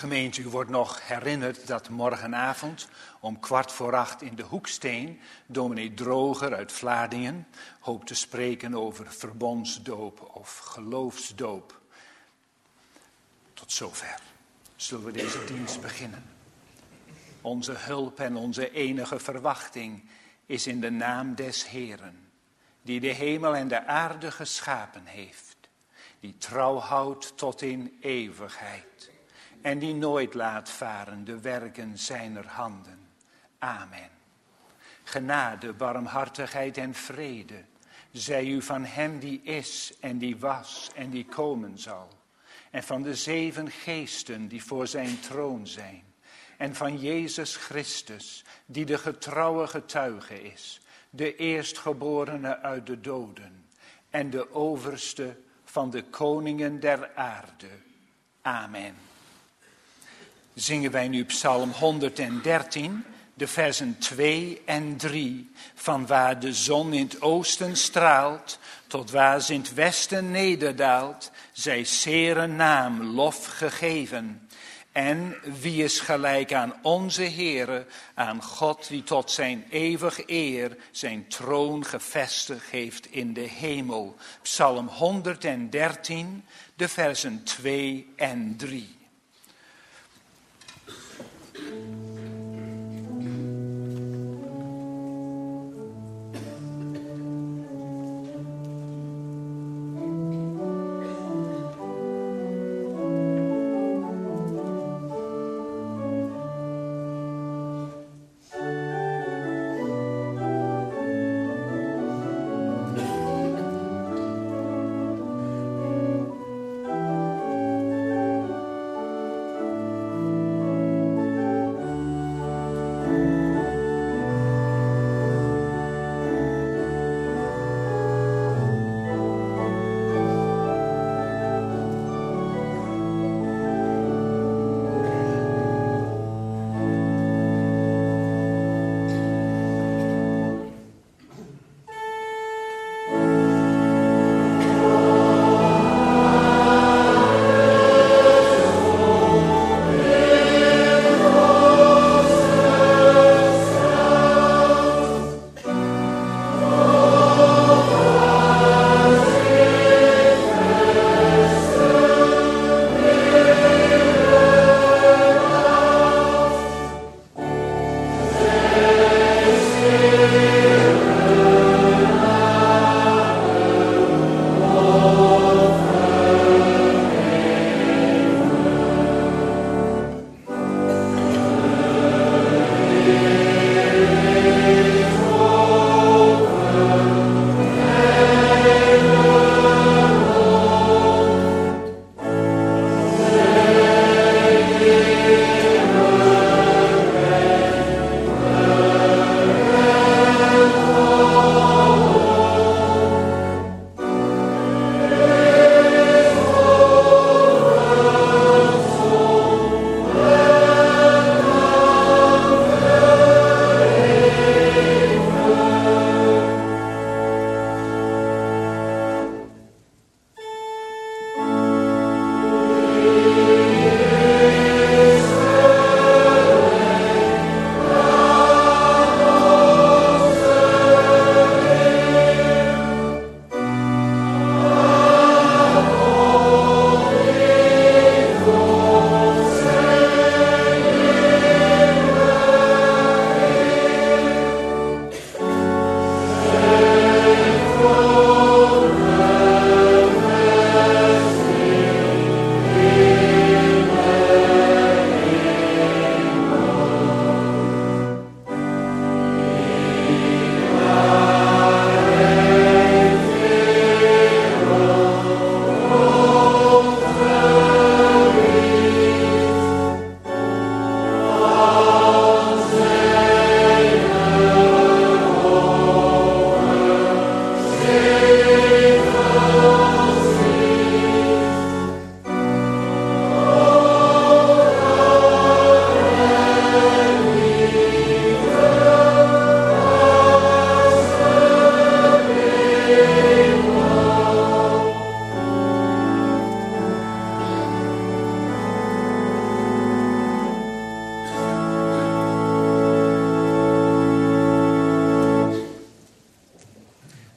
Gemeente, u wordt nog herinnerd dat morgenavond om 7:15 in de Hoeksteen dominee Droger uit Vlaardingen hoopt te spreken over verbondsdoop of geloofsdoop. Tot zover zullen we deze dienst beginnen. Onze hulp en onze enige verwachting is in de naam des Heeren, die de hemel en de aarde geschapen heeft, die trouw houdt tot in eeuwigheid en die nooit laat varen de werken zijner handen. Amen. Genade, barmhartigheid en vrede zij u van hem die is en die was en die komen zal, en van de 7 geesten die voor zijn troon zijn, en van Jezus Christus, die de getrouwe getuige is, de eerstgeborene uit de doden en de overste van de koningen der aarde. Amen. Zingen wij nu Psalm 113, de versen 2 en 3. Van waar de zon in het oosten straalt, tot waar ze in het westen nederdaalt, zij zere naam lof gegeven. En wie is gelijk aan onze Heere, aan God die tot zijn eeuwig eer zijn troon gevestigd heeft in de hemel. Psalm 113, de versen 2 en 3.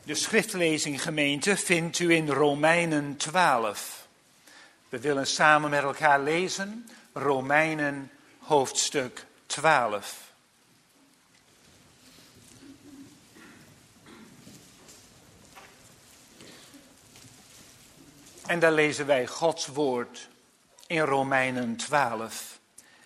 De schriftlezing, gemeente, vindt u in Romeinen 12. We willen samen met elkaar lezen Romeinen hoofdstuk 12. En daar lezen wij Gods woord in Romeinen 12.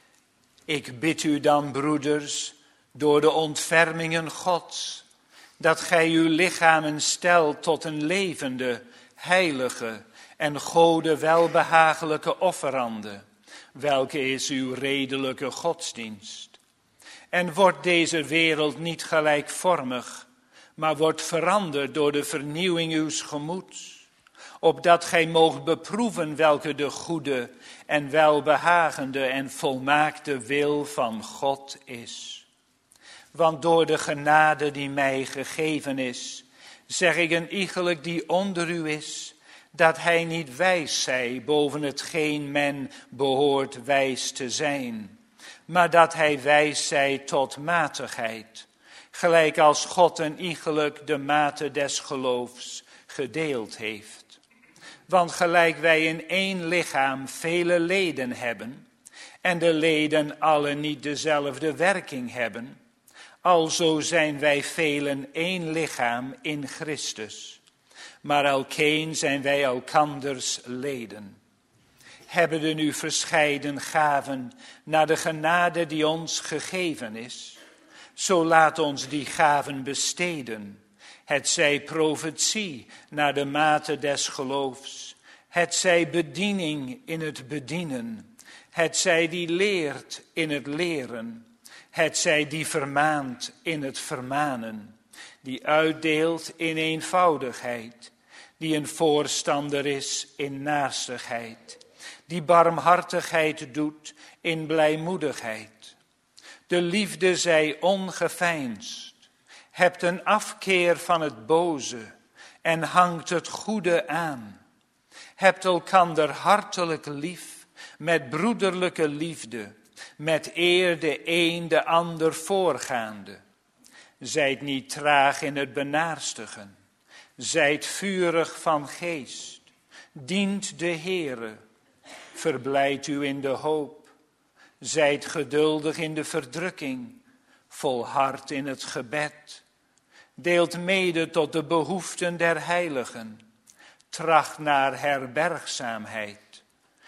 Ik bid u dan, broeders, door de ontfermingen Gods, dat gij uw lichamen stelt tot een levende, heilige en Gode welbehagelijke offerande, welke is uw redelijke godsdienst. En wordt deze wereld niet gelijkvormig, maar wordt veranderd door de vernieuwing uws gemoeds, opdat gij moogt beproeven welke de goede en welbehagende en volmaakte wil van God is. Want door de genade die mij gegeven is, zeg ik een iegelijk die onder u is, dat hij niet wijs zij boven hetgeen men behoort wijs te zijn, maar dat hij wijs zij tot matigheid, gelijk als God een iegelijk de mate des geloofs gedeeld heeft. Want gelijk wij in één lichaam vele leden hebben, en de leden alle niet dezelfde werking hebben, alzo zijn wij velen één lichaam in Christus, maar elkeen zijn wij elkanders leden. Hebben er nu verscheiden gaven naar de genade die ons gegeven is, zo laat ons die gaven besteden. Het zij profetie naar de mate des geloofs, het zij bediening in het bedienen, het zij die leert in het leren, het zij die vermaant in het vermanen, die uitdeelt in eenvoudigheid, die een voorstander is in naastigheid, die barmhartigheid doet in blijmoedigheid. De liefde zij ongeveinsd, hebt een afkeer van het boze en hangt het goede aan. Hebt elkander hartelijk lief met broederlijke liefde, met eer de een de ander voorgaande. Zijt niet traag in het benaarstigen, zijt vurig van geest, dient de Heere, verblijdt u in de hoop, zijt geduldig in de verdrukking, volhardt in het gebed, deelt mede tot de behoeften der heiligen, tracht naar herbergzaamheid,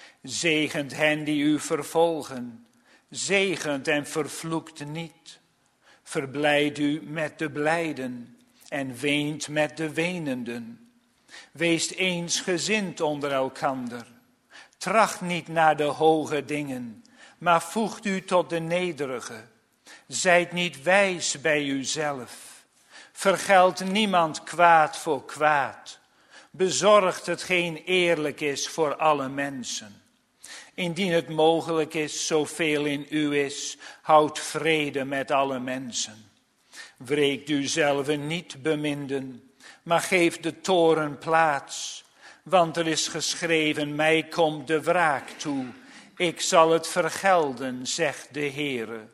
zegent hen die u vervolgen, zegent en vervloekt niet. Verblijd u met de blijden en weent met de wenenden. Weest eensgezind onder elkander. Tracht niet naar de hoge dingen, maar voegt u tot de nederige. Zijt niet wijs bij uzelf. Vergeldt niemand kwaad voor kwaad. Bezorgt hetgeen eerlijk is voor alle mensen. Indien het mogelijk is, zoveel in u is, houd vrede met alle mensen. Wreekt u zelf niet, beminden, maar geef de toorn plaats. Want er is geschreven, mij komt de wraak toe. Ik zal het vergelden, zegt de Heere.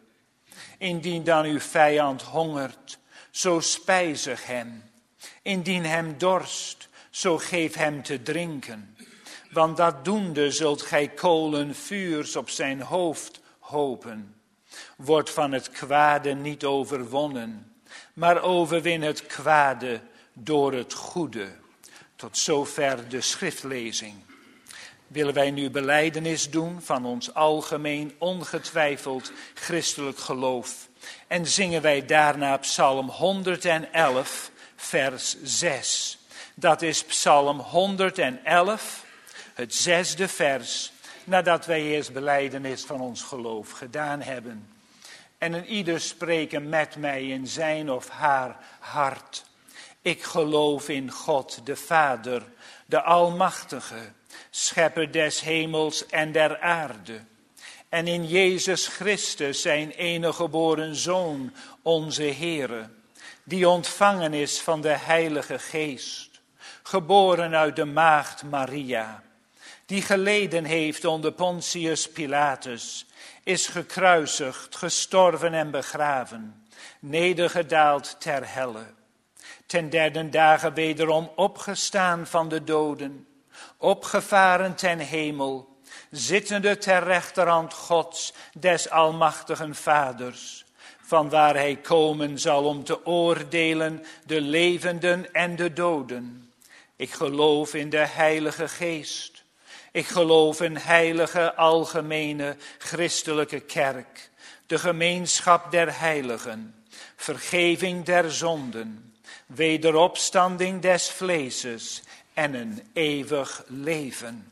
Indien dan uw vijand hongert, zo spijzig hem. Indien hem dorst, zo geef hem te drinken. Want dat doende zult gij kolen vuurs op zijn hoofd hopen. Word van het kwade niet overwonnen, maar overwin het kwade door het goede. Tot zover de schriftlezing. Willen wij nu belijdenis doen van ons algemeen ongetwijfeld christelijk geloof. En zingen wij daarna Psalm 111, vers 6. Dat is Psalm 111, het 6e vers, nadat wij eerst belijdenis van ons geloof gedaan hebben. En een ieder spreken met mij in zijn of haar hart. Ik geloof in God, de Vader, de Almachtige, schepper des hemels en der aarde. En in Jezus Christus, zijn enige geboren Zoon, onze Heere, die ontvangen is van de Heilige Geest, geboren uit de maagd Maria, die geleden heeft onder Pontius Pilatus, is gekruisigd, gestorven en begraven, nedergedaald ter helle. ten derde dagen wederom opgestaan van de doden, opgevaren ten hemel, zittende ter rechterhand Gods, des almachtigen Vaders, vanwaar hij komen zal om te oordelen de levenden en de doden. Ik geloof in de Heilige Geest. Ik geloof in heilige, algemene, christelijke kerk, de gemeenschap der heiligen, vergeving der zonden, wederopstanding des vleeses en een eeuwig leven.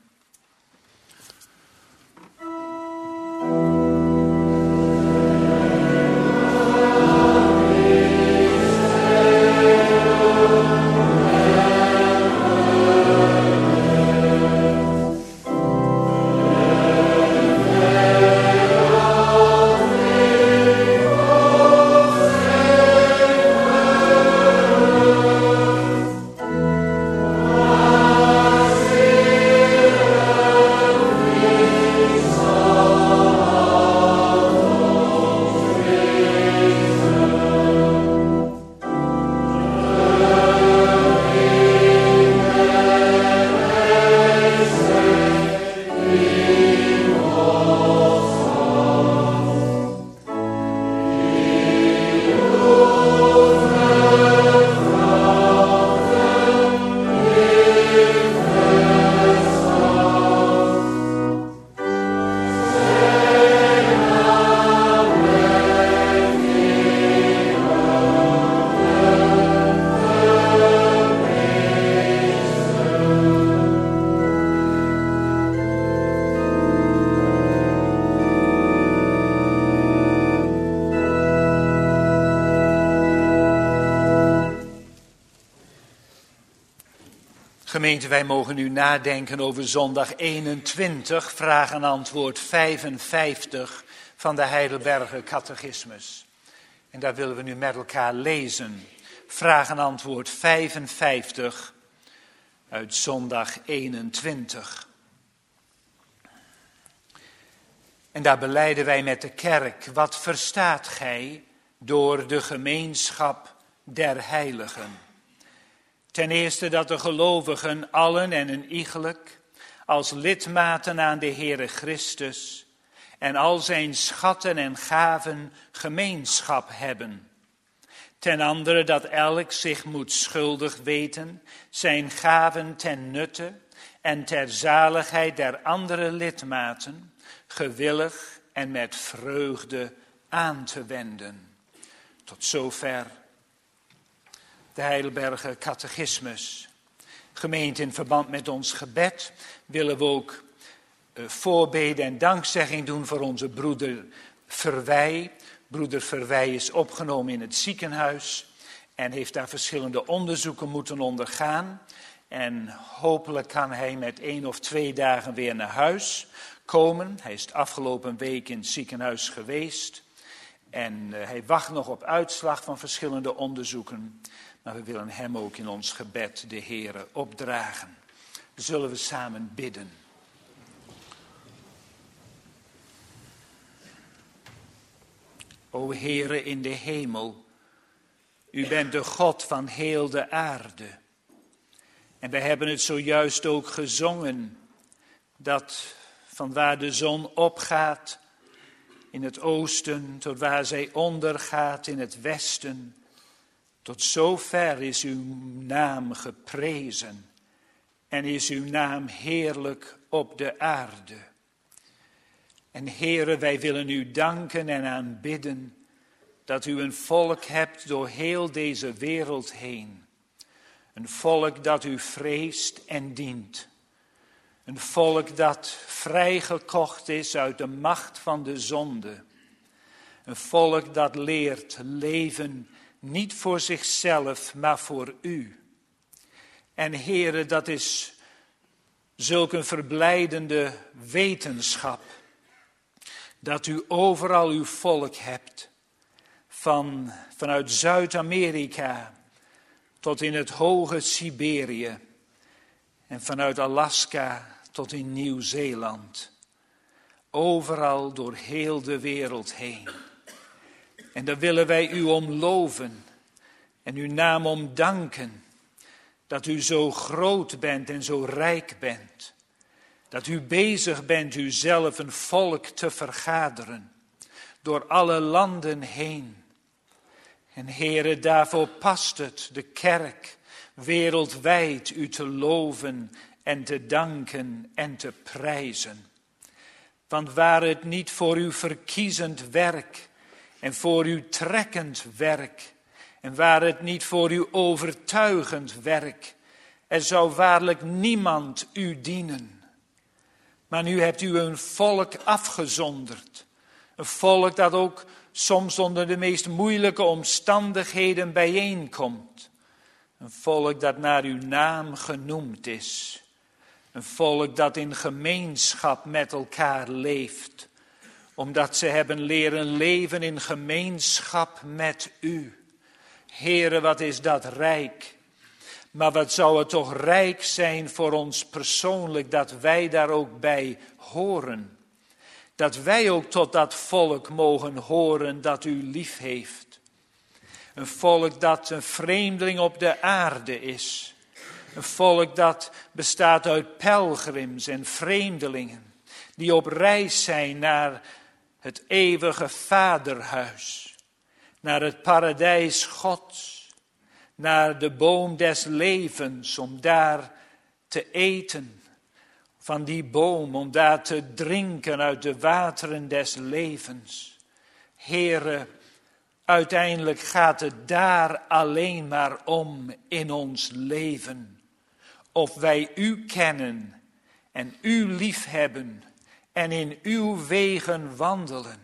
Gemeente, wij mogen nu nadenken over zondag 21, vraag en antwoord 55 van de Heidelberger Catechismus. En daar willen we nu met elkaar lezen. Vraag en antwoord 55 uit zondag 21. En daar belijden wij met de kerk: wat verstaat gij door de gemeenschap der heiligen? Ten eerste dat de gelovigen allen en een iegelijk als lidmaten aan de Heere Christus en al zijn schatten en gaven gemeenschap hebben. Ten andere dat elk zich moet schuldig weten zijn gaven ten nutte en ter zaligheid der andere lidmaten gewillig en met vreugde aan te wenden. Tot zover de Heidelberger Catechismus. Gemeente, in verband met ons gebed willen we ook voorbeden en dankzegging doen voor onze broeder Verwij. Broeder Verwij is opgenomen in het ziekenhuis en heeft daar verschillende onderzoeken moeten ondergaan. En hopelijk kan hij met 1 of 2 dagen weer naar huis komen. Hij is de afgelopen week in het ziekenhuis geweest. En hij wacht nog op uitslag van verschillende onderzoeken. Maar we willen hem ook in ons gebed de Heere opdragen. Zullen we samen bidden. O Heere in de hemel, u bent de God van heel de aarde. En wij hebben het zojuist ook gezongen, dat van waar de zon opgaat in het oosten, tot waar zij ondergaat in het westen, tot zover is uw naam geprezen en is uw naam heerlijk op de aarde. En Heere, wij willen u danken en aanbidden dat u een volk hebt door heel deze wereld heen. Een volk dat u vreest en dient. Een volk dat vrijgekocht is uit de macht van de zonde. Een volk dat leert leven niet voor zichzelf, maar voor u. En Heere, dat is zulk een verblijdende wetenschap. Dat u overal uw volk hebt. Vanuit Zuid-Amerika tot in het hoge Siberië. En vanuit Alaska tot in Nieuw-Zeeland. Overal door heel de wereld heen. En daar willen wij u om loven. en uw naam om danken. Dat u zo groot bent en zo rijk bent. Dat u bezig bent uzelf een volk te vergaderen. Door alle landen heen. En Heere, daarvoor past het, de kerk, wereldwijd u te loven en te danken en te prijzen. Want waar het niet voor uw verkiezend werk en voor uw trekkend werk, en waar het niet voor uw overtuigend werk, er zou waarlijk niemand u dienen. Maar nu hebt u een volk afgezonderd. Een volk dat ook soms onder de meest moeilijke omstandigheden bijeenkomt. Een volk dat naar uw naam genoemd is. Een volk dat in gemeenschap met elkaar leeft. Omdat ze hebben leren leven in gemeenschap met u. Heere, wat is dat rijk. Maar wat zou het toch rijk zijn voor ons persoonlijk dat wij daar ook bij horen. Dat wij ook tot dat volk mogen horen dat u lief heeft. Een volk dat een vreemdeling op de aarde is. Een volk dat bestaat uit pelgrims en vreemdelingen. Die op reis zijn naar het eeuwige vaderhuis. Naar het paradijs Gods. Naar de boom des levens om daar te eten. Van die boom om daar te drinken uit de wateren des levens. Heere, uiteindelijk gaat het daar alleen maar om in ons leven. Of wij u kennen en u liefhebben en in uw wegen wandelen.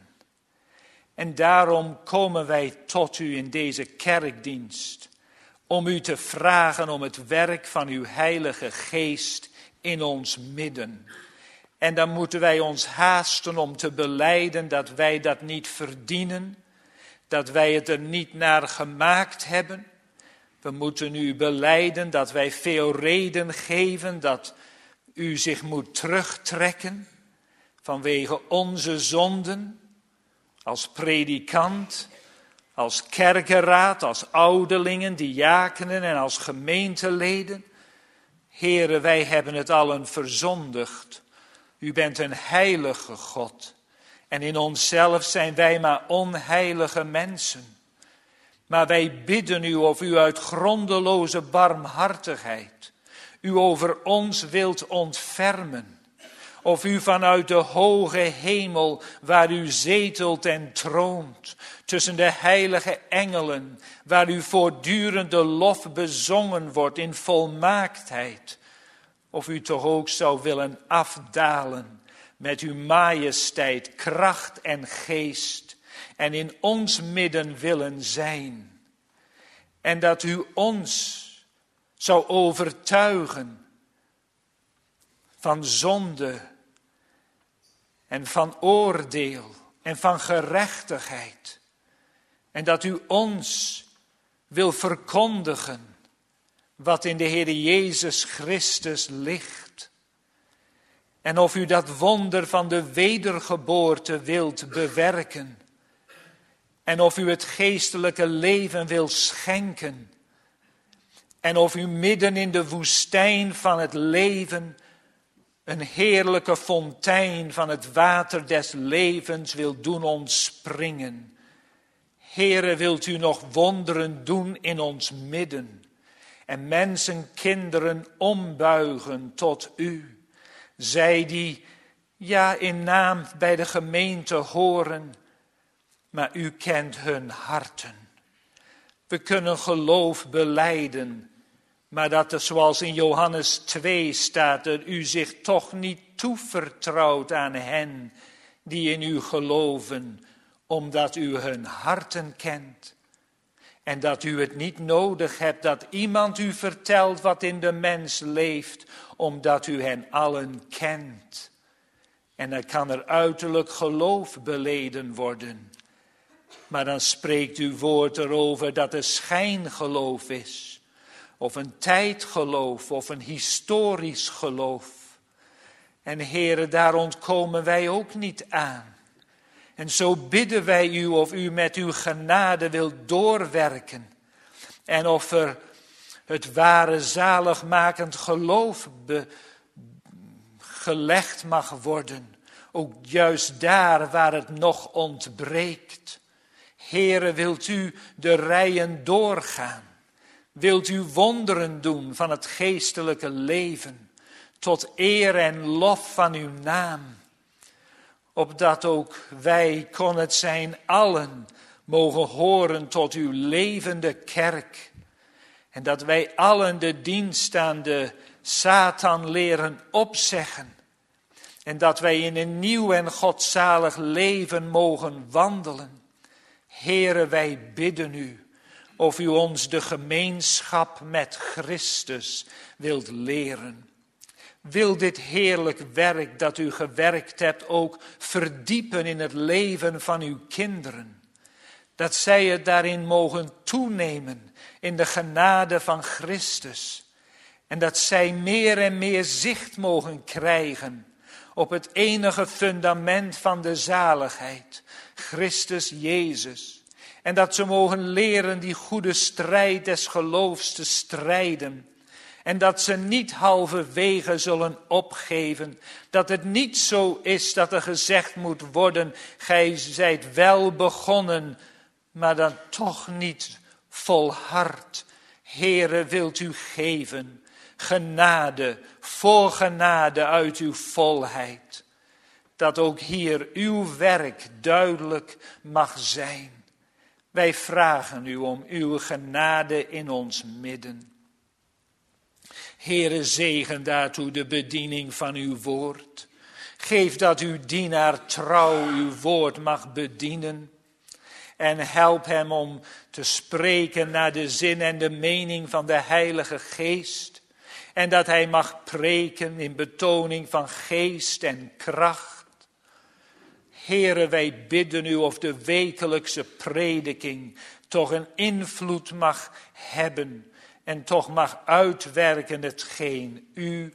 En daarom komen wij tot u in deze kerkdienst. Om u te vragen om het werk van uw Heilige Geest in ons midden. En dan moeten wij ons haasten om te belijden dat wij dat niet verdienen. Dat wij het er niet naar gemaakt hebben. We moeten u belijden dat wij veel reden geven dat u zich moet terugtrekken. Vanwege onze zonden. Als predikant. Als kerkenraad, als ouderlingen, diakenen en als gemeenteleden. Heere, wij hebben het allen verzondigd. U bent een heilige God. En in onszelf zijn wij maar onheilige mensen. Maar wij bidden u of u uit grondeloze barmhartigheid u over ons wilt ontfermen. Of u vanuit de hoge hemel, waar u zetelt en troont, tussen de heilige engelen, waar u voortdurende lof bezongen wordt in volmaaktheid. Of u toch ook zou willen afdalen met uw majesteit, kracht en geest en in ons midden willen zijn. En dat u ons zou overtuigen van zonde en van oordeel en van gerechtigheid. En dat u ons wil verkondigen wat in de Heer Jezus Christus ligt. En of u dat wonder van de wedergeboorte wilt bewerken. En of u het geestelijke leven wil schenken. En of u midden in de woestijn van het leven een heerlijke fontein van het water des levens wil doen ontspringen. Heere, wilt u nog wonderen doen in ons midden. En mensen, kinderen ombuigen tot u. Zij die, ja, in naam bij de gemeente horen, maar u kent hun harten. We kunnen geloof belijden, maar dat er zoals in Johannes 2 staat, dat u zich toch niet toevertrouwt aan hen die in u geloven, omdat u hun harten kent. En dat u het niet nodig hebt dat iemand u vertelt wat in de mens leeft, omdat u hen allen kent. En dan kan er uiterlijk geloof beleden worden. Maar dan spreekt uw woord erover dat er schijngeloof is. Of een tijdgeloof of een historisch geloof. En Heere, daar ontkomen wij ook niet aan. En zo bidden wij u of u met uw genade wilt doorwerken. En of er het ware zaligmakend geloof gelegd mag worden. Ook juist daar waar het nog ontbreekt. Heere, wilt u de rijen doorgaan? Wilt u wonderen doen van het geestelijke leven? Tot eer en lof van uw naam. Opdat ook wij, kon het zijn, allen mogen horen tot uw levende kerk. En dat wij allen de dienst aan de Satan leren opzeggen. En dat wij in een nieuw en godzalig leven mogen wandelen. Heere, wij bidden u of u ons de gemeenschap met Christus wilt leren. Wil dit heerlijk werk dat u gewerkt hebt ook verdiepen in het leven van uw kinderen. Dat zij het daarin mogen toenemen in de genade van Christus. En dat zij meer en meer zicht mogen krijgen op het enige fundament van de zaligheid, Christus Jezus. En dat ze mogen leren die goede strijd des geloofs te strijden. En dat ze niet halverwege zullen opgeven. Dat het niet zo is dat er gezegd moet worden, gij zijt wel begonnen, maar dan toch niet volhard. Heere, wilt u geven genade, voor genade uit uw volheid. Dat ook hier uw werk duidelijk mag zijn. Wij vragen u om uw genade in ons midden. Heere, zegen daartoe de bediening van uw woord. Geef dat uw dienaar trouw uw woord mag bedienen. En help hem om te spreken naar de zin en de mening van de Heilige Geest. En dat hij mag preken in betoning van geest en kracht. Heere, wij bidden u of de wekelijkse prediking toch een invloed mag hebben. En toch mag uitwerken hetgeen u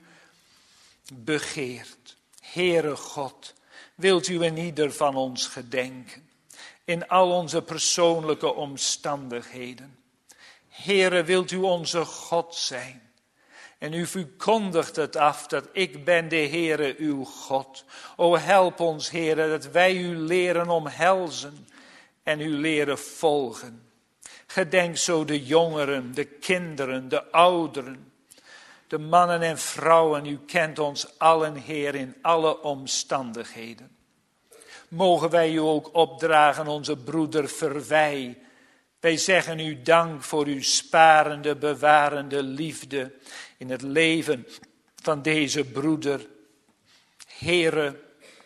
begeert. Heere God, wilt u in ieder van ons gedenken. In al onze persoonlijke omstandigheden. Heere, wilt u onze God zijn. En u kondigt het af dat ik ben de Heere uw God. O help ons, Heere, dat wij u leren omhelzen en u leren volgen. Gedenk zo de jongeren, de kinderen, de ouderen, de mannen en vrouwen. U kent ons allen, Heer, in alle omstandigheden. Mogen wij u ook opdragen, onze broeder Verwij. Wij zeggen u dank voor uw sparende, bewarende liefde in het leven van deze broeder. Heere,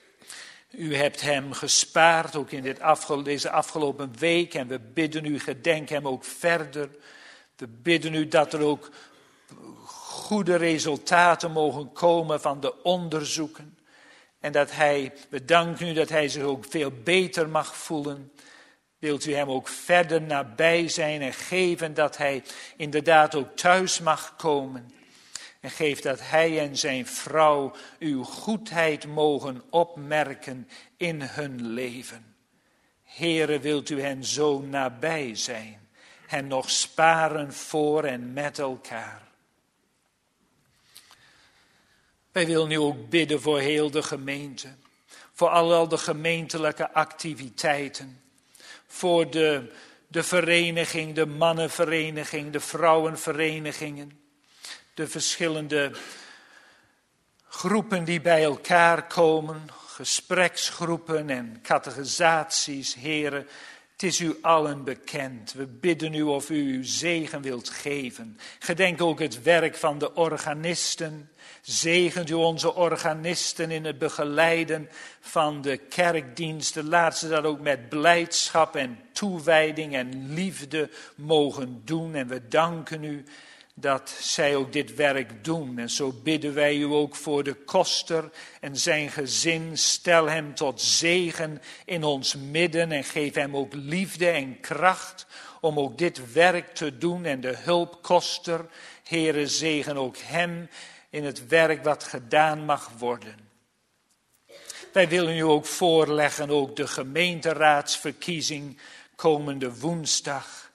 u hebt hem gespaard, ook in deze afgelopen week. En we bidden u, gedenk hem ook verder. We bidden u dat er ook goede resultaten mogen komen van de onderzoeken. En dat we danken u dat hij zich ook veel beter mag voelen. Wilt u hem ook verder nabij zijn en geven dat hij inderdaad ook thuis mag komen. En geef dat hij en zijn vrouw uw goedheid mogen opmerken in hun leven. Heere, wilt u hen zo nabij zijn. Hen nog sparen voor en met elkaar. Wij willen nu ook bidden voor heel de gemeente. Voor al de gemeentelijke activiteiten. Voor de vereniging, de mannenvereniging, de vrouwenverenigingen. De verschillende groepen die bij elkaar komen. Gespreksgroepen en catechisaties, heren. Het is u allen bekend. We bidden u of u uw zegen wilt geven. Gedenk ook het werk van de organisten. Zegent u onze organisten in het begeleiden van de kerkdiensten. Laat ze dat ook met blijdschap en toewijding en liefde mogen doen. En we danken u dat zij ook dit werk doen. En zo bidden wij u ook voor de koster en zijn gezin. Stel hem tot zegen in ons midden en geef hem ook liefde en kracht om ook dit werk te doen. En de hulpkoster, Heere, zegen ook hem in het werk wat gedaan mag worden. Wij willen u ook voorleggen, ook de gemeenteraadsverkiezing komende woensdag.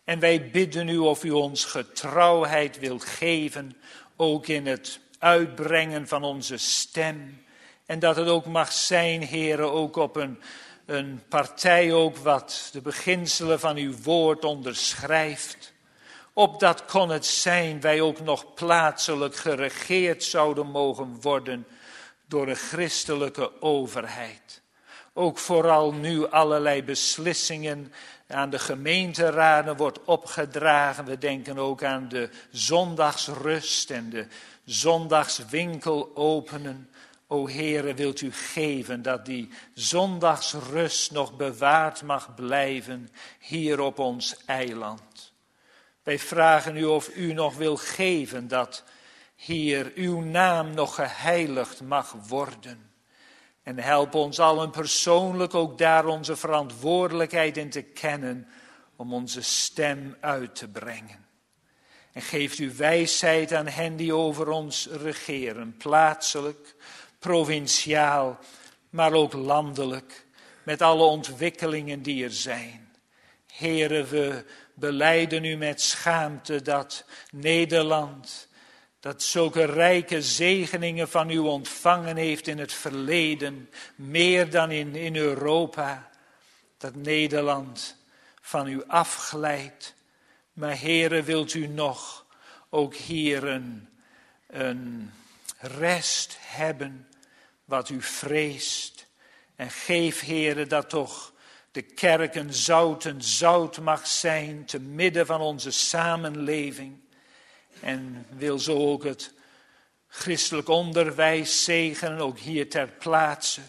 En wij bidden u of u ons getrouwheid wilt geven, ook in het uitbrengen van onze stem. En dat het ook mag zijn, Heere, ook op een partij ook wat de beginselen van uw woord onderschrijft. Opdat kon het zijn, wij ook nog plaatselijk geregeerd zouden mogen worden door een christelijke overheid. Ook vooral nu allerlei beslissingen aan de gemeenteraden wordt opgedragen. We denken ook aan de zondagsrust en de zondagswinkel openen. O Heere, wilt u geven dat die zondagsrust nog bewaard mag blijven hier op ons eiland. Wij vragen u of u nog wil geven dat hier uw naam nog geheiligd mag worden. En help ons allen persoonlijk ook daar onze verantwoordelijkheid in te kennen om onze stem uit te brengen. En geeft u wijsheid aan hen die over ons regeren, plaatselijk, provinciaal, maar ook landelijk, met alle ontwikkelingen die er zijn. Heere, we belijden u met schaamte dat Nederland, dat zulke rijke zegeningen van u ontvangen heeft in het verleden, meer dan in Europa, dat Nederland van u afglijdt. Maar Heere, wilt u nog ook hier een rest hebben wat u vreest. En geef, Heere, dat toch de kerk een zout mag zijn te midden van onze samenleving. En wil zo ook het christelijk onderwijs zegenen, ook hier ter plaatse.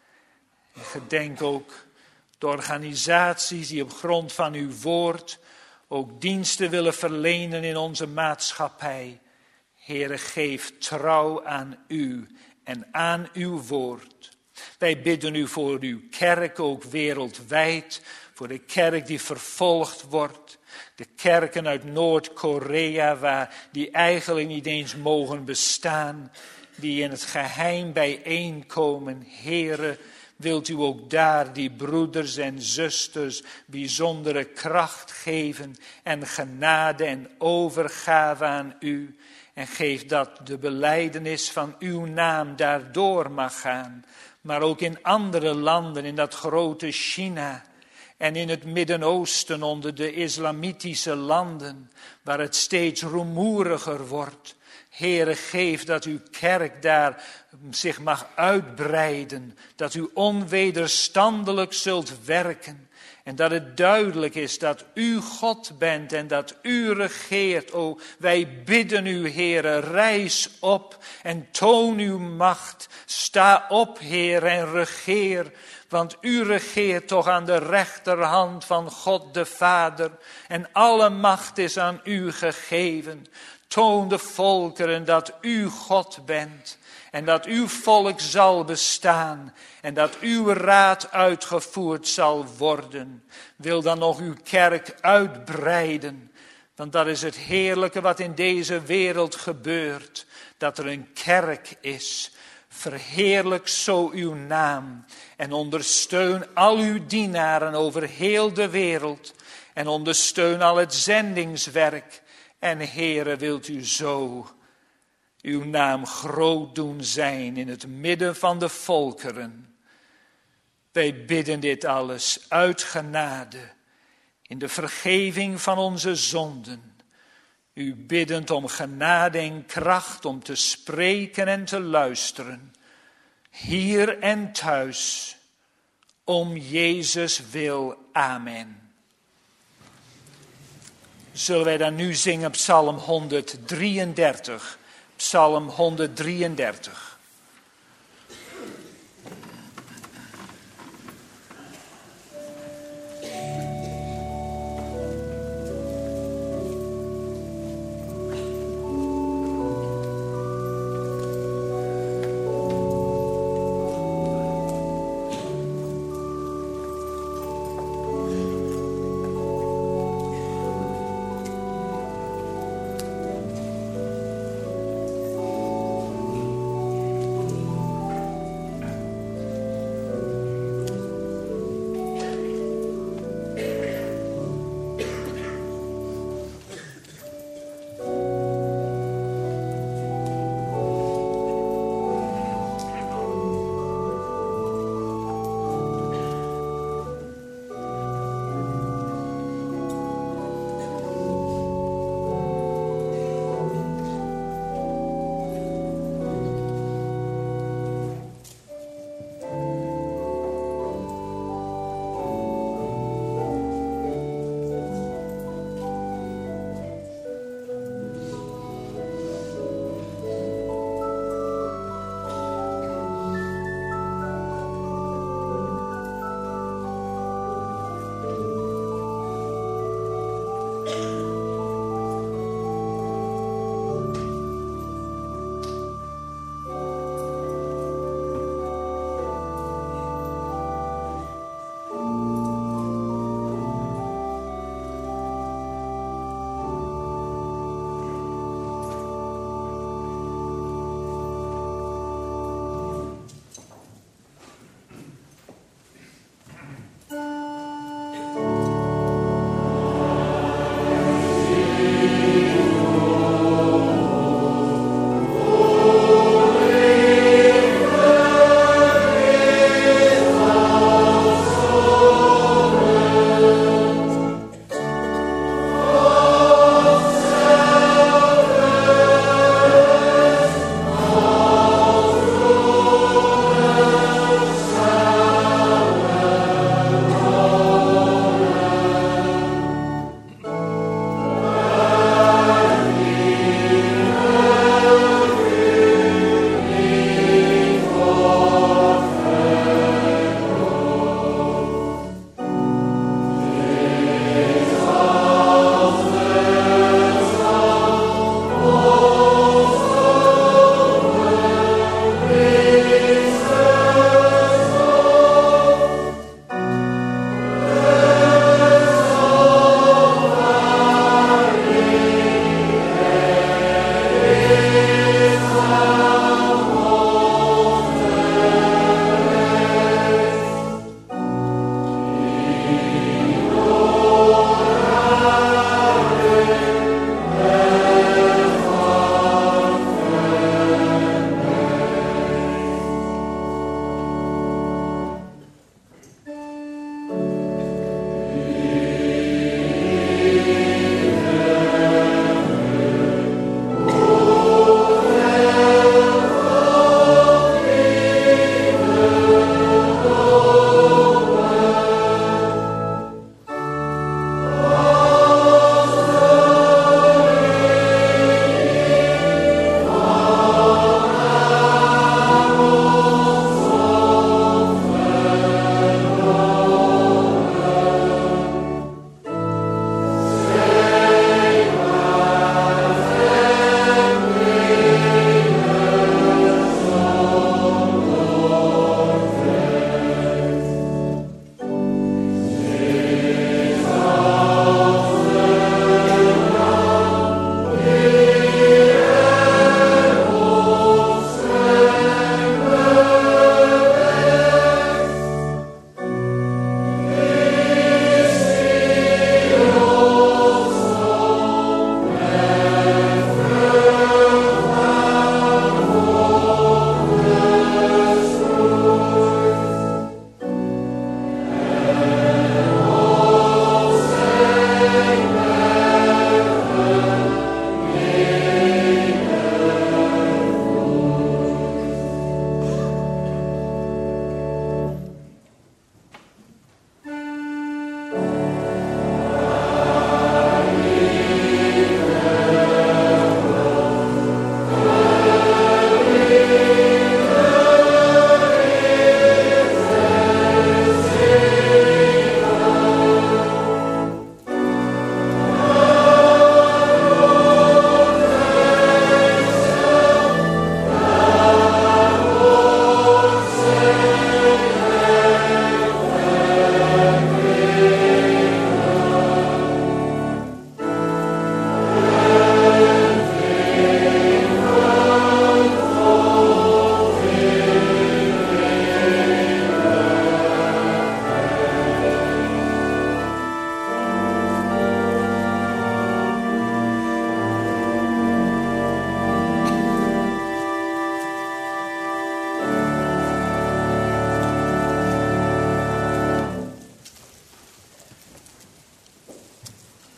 En gedenk ook de organisaties die op grond van uw woord ook diensten willen verlenen in onze maatschappij. Heere, geef trouw aan u en aan uw woord. Wij bidden u voor uw kerk, ook wereldwijd, voor de kerk die vervolgd wordt. De kerken uit Noord-Korea, die eigenlijk niet eens mogen bestaan, die in het geheim bijeenkomen. Heere, wilt u ook daar die broeders en zusters bijzondere kracht geven en genade en overgave aan u. En geef dat de belijdenis van uw naam daardoor mag gaan. Maar ook in andere landen, in dat grote China en in het Midden-Oosten onder de islamitische landen, waar het steeds rumoeriger wordt. Heere, geef dat uw kerk daar zich mag uitbreiden, dat u onwederstandelijk zult werken. En dat het duidelijk is dat u God bent en dat u regeert. O, wij bidden u, Heere, rijs op en toon uw macht. Sta op, Heer, en regeer. Want u regeert toch aan de rechterhand van God de Vader. En alle macht is aan u gegeven. Toon de volkeren dat u God bent. En dat uw volk zal bestaan. En dat uw raad uitgevoerd zal worden. Wil dan nog uw kerk uitbreiden. Want dat is het heerlijke wat in deze wereld gebeurt. Dat er een kerk is. Verheerlijk zo uw naam. En ondersteun al uw dienaren over heel de wereld. En ondersteun al het zendingswerk. En Heere, wilt u zo uw naam groot doen zijn in het midden van de volkeren. Wij bidden dit alles uit genade, in de vergeving van onze zonden. U biddend om genade en kracht om te spreken en te luisteren, hier en thuis, om Jezus wil. Amen. Zullen wij dan nu zingen Psalm 133. Psalm 133.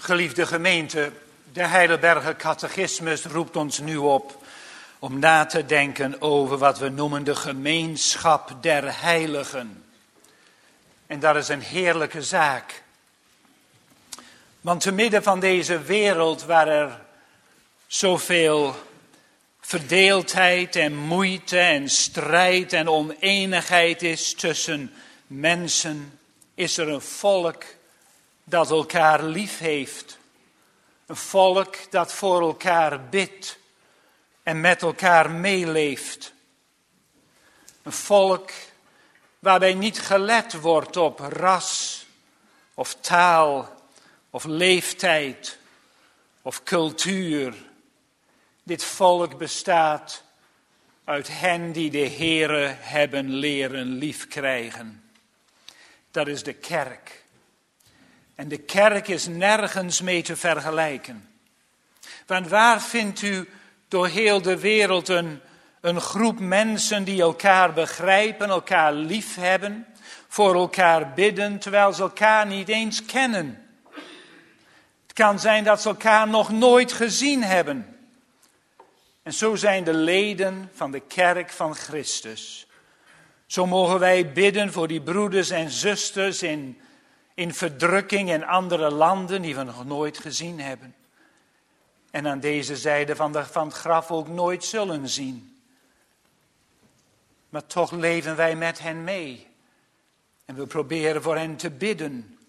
Geliefde gemeente, de Heidelberger Catechismus roept ons nu op om na te denken over wat we noemen de gemeenschap der heiligen. En dat is een heerlijke zaak. Want te midden van deze wereld waar er zoveel verdeeldheid en moeite en strijd en oneenigheid is tussen mensen, is er een volk dat elkaar lief heeft. Een volk dat voor elkaar bidt en met elkaar meeleeft. Een volk waarbij niet gelet wordt op ras of taal of leeftijd of cultuur. Dit volk bestaat uit hen die de Heere hebben leren liefkrijgen. Dat is de kerk. En de kerk is nergens mee te vergelijken. Want waar vindt u door heel de wereld een groep mensen die elkaar begrijpen, elkaar lief hebben, voor elkaar bidden, terwijl ze elkaar niet eens kennen? Het kan zijn dat ze elkaar nog nooit gezien hebben. En zo zijn de leden van de kerk van Christus. Zo mogen wij bidden voor die broeders en zusters in verdrukking in andere landen die we nog nooit gezien hebben. En aan deze zijde van het graf ook nooit zullen zien. Maar toch leven wij met hen mee. En we proberen voor hen te bidden.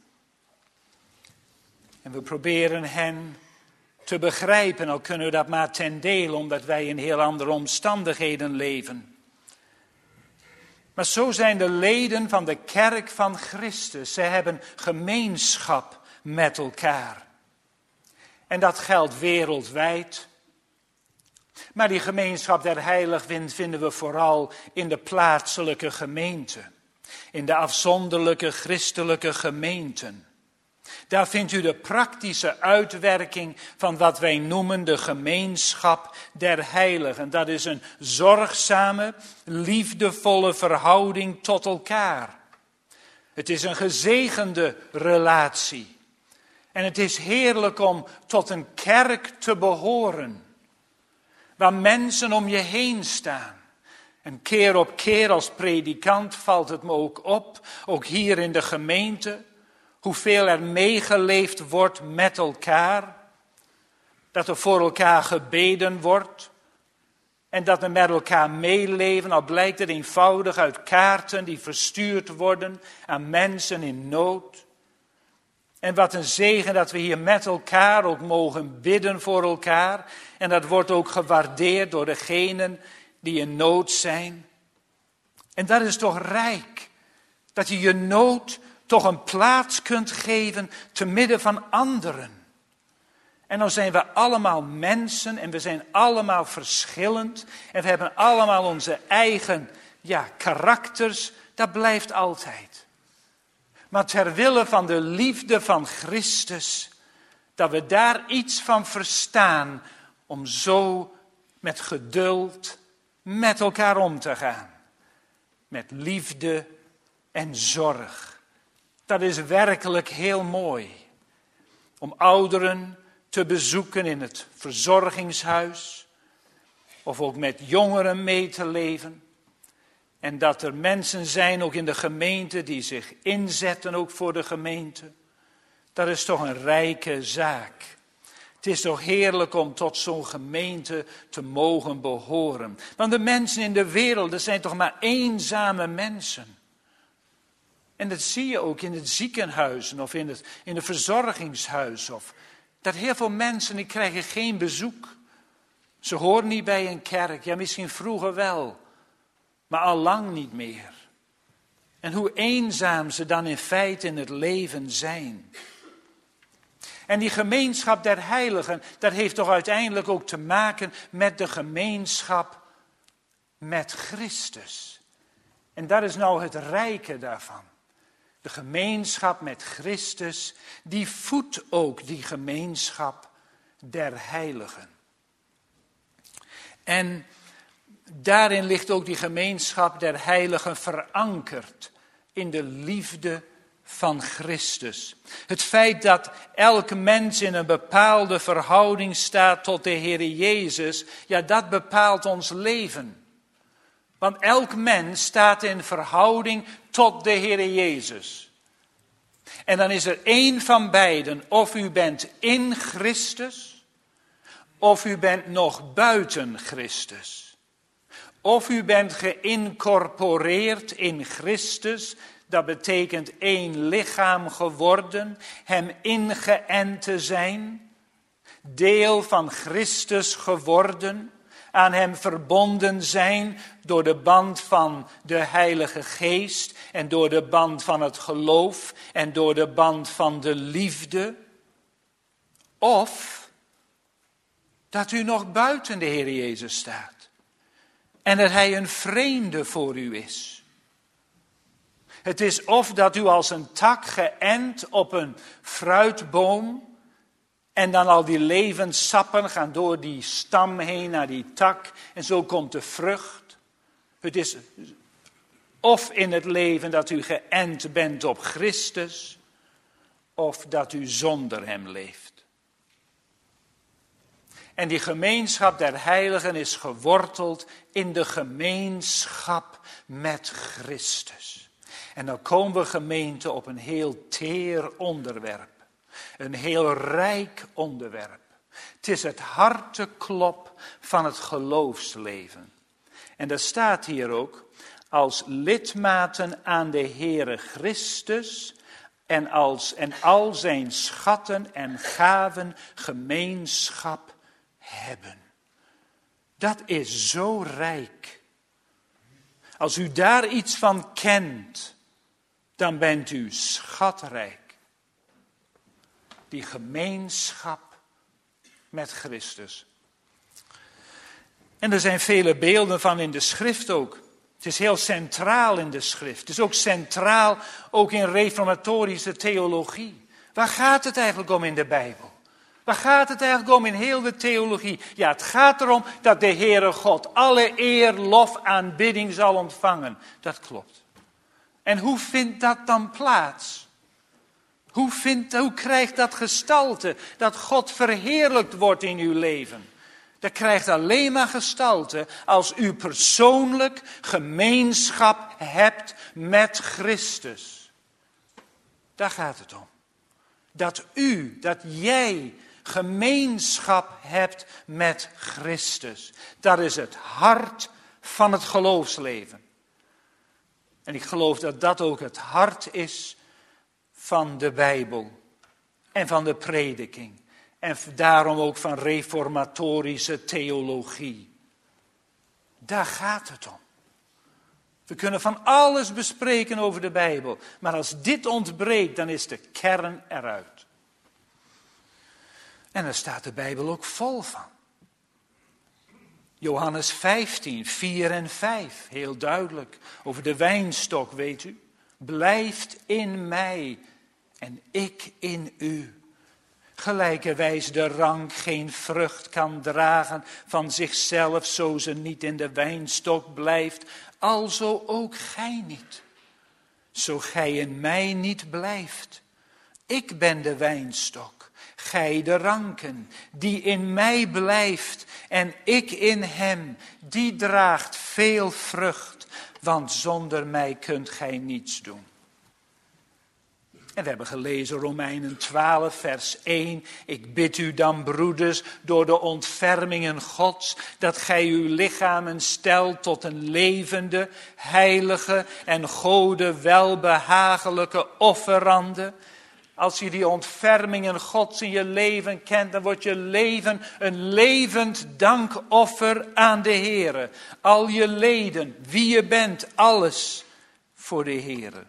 En we proberen hen te begrijpen, al kunnen we dat maar ten dele, omdat wij in heel andere omstandigheden leven. Maar zo zijn de leden van de kerk van Christus. Ze hebben gemeenschap met elkaar. En dat geldt wereldwijd. Maar die gemeenschap der heiligen vinden we vooral in de plaatselijke gemeente. In de afzonderlijke christelijke gemeenten. Daar vindt u de praktische uitwerking van wat wij noemen de gemeenschap der heiligen. Dat is een zorgzame, liefdevolle verhouding tot elkaar. Het is een gezegende relatie. En het is heerlijk om tot een kerk te behoren. Waar mensen om je heen staan. En keer op keer als predikant valt het me ook op, ook hier in de gemeente, hoeveel er meegeleefd wordt met elkaar. Dat er voor elkaar gebeden wordt. En dat we met elkaar meeleven, al blijkt het eenvoudig uit kaarten die verstuurd worden aan mensen in nood. En wat een zegen dat we hier met elkaar ook mogen bidden voor elkaar. En dat wordt ook gewaardeerd door degenen die in nood zijn. En dat is toch rijk, dat je je nood toch een plaats kunt geven te midden van anderen. En dan zijn we allemaal mensen en we zijn allemaal verschillend. En we hebben allemaal onze eigen karakters, dat blijft altijd. Maar ter wille van de liefde van Christus, dat we daar iets van verstaan om zo met geduld met elkaar om te gaan. Met liefde en zorg. Dat is werkelijk heel mooi. Om ouderen te bezoeken in het verzorgingshuis. Of ook met jongeren mee te leven. En dat er mensen zijn, ook in de gemeente, die zich inzetten ook voor de gemeente. Dat is toch een rijke zaak. Het is toch heerlijk om tot zo'n gemeente te mogen behoren. Want de mensen in de wereld, dat zijn toch maar eenzame mensen. En dat zie je ook in het ziekenhuizen of in het verzorgingshuis. Dat heel veel mensen die krijgen geen bezoek. Ze horen niet bij een kerk. Ja, misschien vroeger wel. Maar al lang niet meer. En hoe eenzaam ze dan in feite in het leven zijn. En die gemeenschap der heiligen, dat heeft toch uiteindelijk ook te maken met de gemeenschap met Christus. En dat is nou het rijke daarvan. De gemeenschap met Christus, die voedt ook die gemeenschap der heiligen. En daarin ligt ook die gemeenschap der heiligen verankerd in de liefde van Christus. Het feit dat elke mens in een bepaalde verhouding staat tot de Heer Jezus, ja, dat bepaalt ons leven. Want elk mens staat in verhouding tot de Heer Jezus. En dan is er één van beiden, of u bent in Christus, of u bent nog buiten Christus. Of u bent geïncorporeerd in Christus, dat betekent één lichaam geworden, hem ingeënt te zijn, deel van Christus geworden, aan hem verbonden zijn door de band van de Heilige Geest en door de band van het geloof en door de band van de liefde. Of dat u nog buiten de Heer Jezus staat en dat hij een vreemde voor u is. Het is of dat u als een tak geënt op een fruitboom en dan al die levenssappen gaan door die stam heen naar die tak en zo komt de vrucht. Het is of in het leven dat u geënt bent op Christus of dat u zonder hem leeft. En die gemeenschap der heiligen is geworteld in de gemeenschap met Christus. En dan komen we, gemeente, op een heel teer onderwerp. Een heel rijk onderwerp. Het is het harteklop van het geloofsleven. En dat staat hier ook, als lidmaten aan de Heere Christus en al zijn schatten en gaven gemeenschap hebben. Dat is zo rijk. Als u daar iets van kent, dan bent u schatrijk. Die gemeenschap met Christus. En er zijn vele beelden van in de schrift ook. Het is heel centraal in de schrift. Het is ook centraal ook in reformatorische theologie. Waar gaat het eigenlijk om in de Bijbel? Waar gaat het eigenlijk om in heel de theologie? Ja, het gaat erom dat de Heere God alle eer, lof, aanbidding zal ontvangen. Dat klopt. En hoe vindt dat dan plaats? Hoe krijgt dat gestalte? Dat God verheerlijkt wordt in uw leven. Dat krijgt alleen maar gestalte als u persoonlijk gemeenschap hebt met Christus. Daar gaat het om. Dat jij gemeenschap hebt met Christus. Dat is het hart van het geloofsleven. En ik geloof dat dat ook het hart is van de Bijbel en van de prediking. En daarom ook van reformatorische theologie. Daar gaat het om. We kunnen van alles bespreken over de Bijbel. Maar als dit ontbreekt, dan is de kern eruit. En daar staat de Bijbel ook vol van. Johannes 15, 4 en 5, heel duidelijk. Over de wijnstok, weet u. Blijft in mij en ik in u. Gelijkerwijs de rank geen vrucht kan dragen van zichzelf, zo ze niet in de wijnstok blijft, alzo ook gij niet. Zo gij in mij niet blijft. Ik ben de wijnstok, gij de ranken, die in mij blijft en ik in hem, die draagt veel vrucht, want zonder mij kunt gij niets doen. En we hebben gelezen Romeinen 12, vers 1. Ik bid u dan, broeders, door de ontfermingen Gods, dat gij uw lichamen stelt tot een levende, heilige en Gode welbehagelijke offerande. Als je die ontfermingen Gods in je leven kent, dan wordt je leven een levend dankoffer aan de Heere. Al je leden, wie je bent, alles voor de Heere.